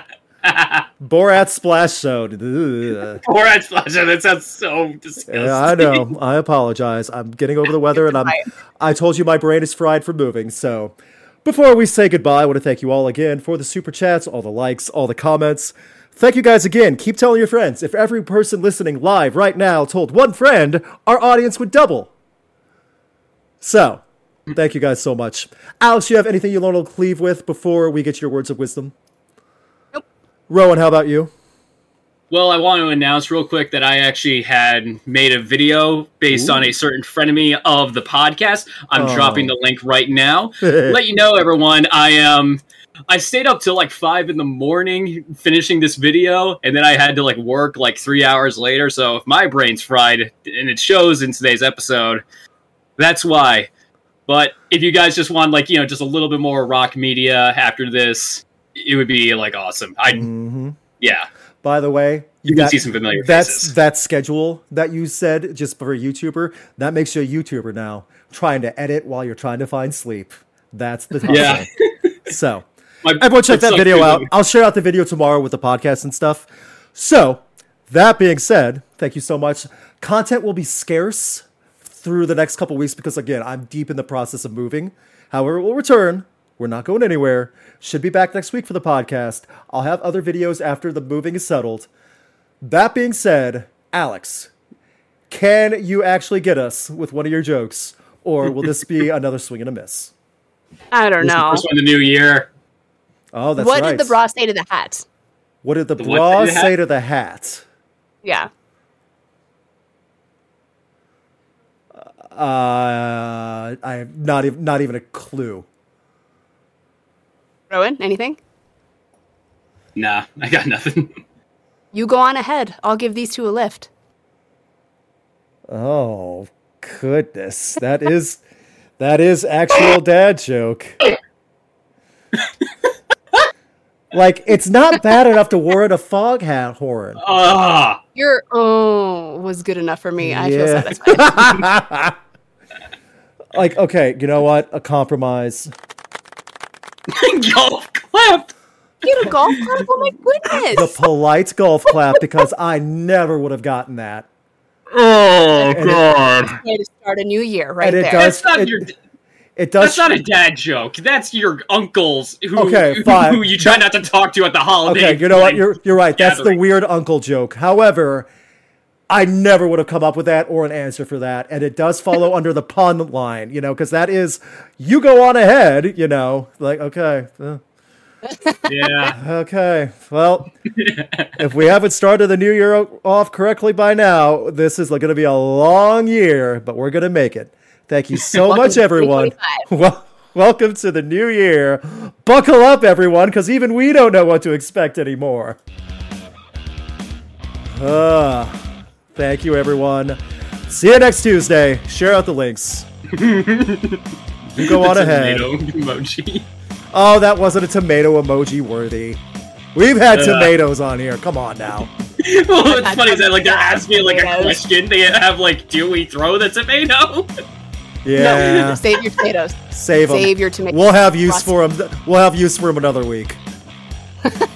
Borat splash zone. Ugh. Borat splash. That sounds so disgusting. Yeah, I know. I apologize. I'm getting over the weather, and I told you my brain is fried from moving. So, before we say goodbye, I want to thank you all again for the super chats, all the likes, all the comments. Thank you guys again. Keep telling your friends. If every person listening live right now told one friend, our audience would double. So, thank you guys so much. Alex, you have anything you want to leave with before we get your words of wisdom? Nope. Rowan, how about you? Well, I want to announce real quick that I actually had made a video based on a certain frenemy of the podcast. I'm dropping the link right now. Let you know, everyone, I stayed up till like 5 a.m. finishing this video, and then I had to like work like 3 hours later. So if my brain's fried, and it shows in today's episode, that's why. But if you guys just want like, just a little bit more rock media after this, it would be like awesome. Yeah. By the way, You can see some familiar faces. That schedule that you said just for a YouTuber, that makes you a YouTuber now, trying to edit while you're trying to find sleep. That's the hustle. Yeah. So, everyone check that video out. I'll share out the video tomorrow with the podcast and stuff. So, that being said, thank you so much. Content will be scarce through the next couple weeks because, again, I'm deep in the process of moving. However, we'll return. We're not going anywhere. Should be back next week for the podcast. I'll have other videos after the moving is settled. That being said, Alex, can you actually get us with one of your jokes? Or will this be another swing and a miss? I don't know. First one of the new year. Oh, that's What right. did the bra say to the hat? What did the what bra did the hat- say to the hat? Yeah. I have not even a clue. Rowan, anything? Nah, I got nothing. You go on ahead. I'll give these two a lift. Oh goodness, that is actual dad joke. Like, it's not bad enough to warrant a fog hat horn. Your was good enough for me. I feel Yeah. satisfied. Like, okay, you know what? A compromise. Golf clap. Get a golf club? Oh my The goodness! polite golf clap, because I never would have gotten that. Oh God. Way to start a new year, right And it there. does- That's not It does. That's not a dad joke. That's your uncles who, Okay, fine. who you try not to talk to at the holiday. Okay, you know what? You're right. That's the gathering. weird uncle joke. However, I never would have come up with that or an answer for that. And it does follow under the pun line, because that is, you go on ahead, like, okay. Yeah. Okay. Well, if we haven't started the new year off correctly by now, this is going to be a long year, but we're going to make it. Thank you so much, everyone. Welcome to the new year. Buckle up, everyone, because even we don't know what to expect anymore. Thank you, everyone. See you next Tuesday. Share out the links. You go on ahead. Tomato emoji. Oh, that wasn't a tomato emoji worthy. We've had tomatoes on here. Come on now. Well, what's funny is that they're asking me a question. They have do we throw the tomato? Yeah. No, save your tomatoes. Save them. Save your tomatoes. We'll have use for them. We'll have use for them another week.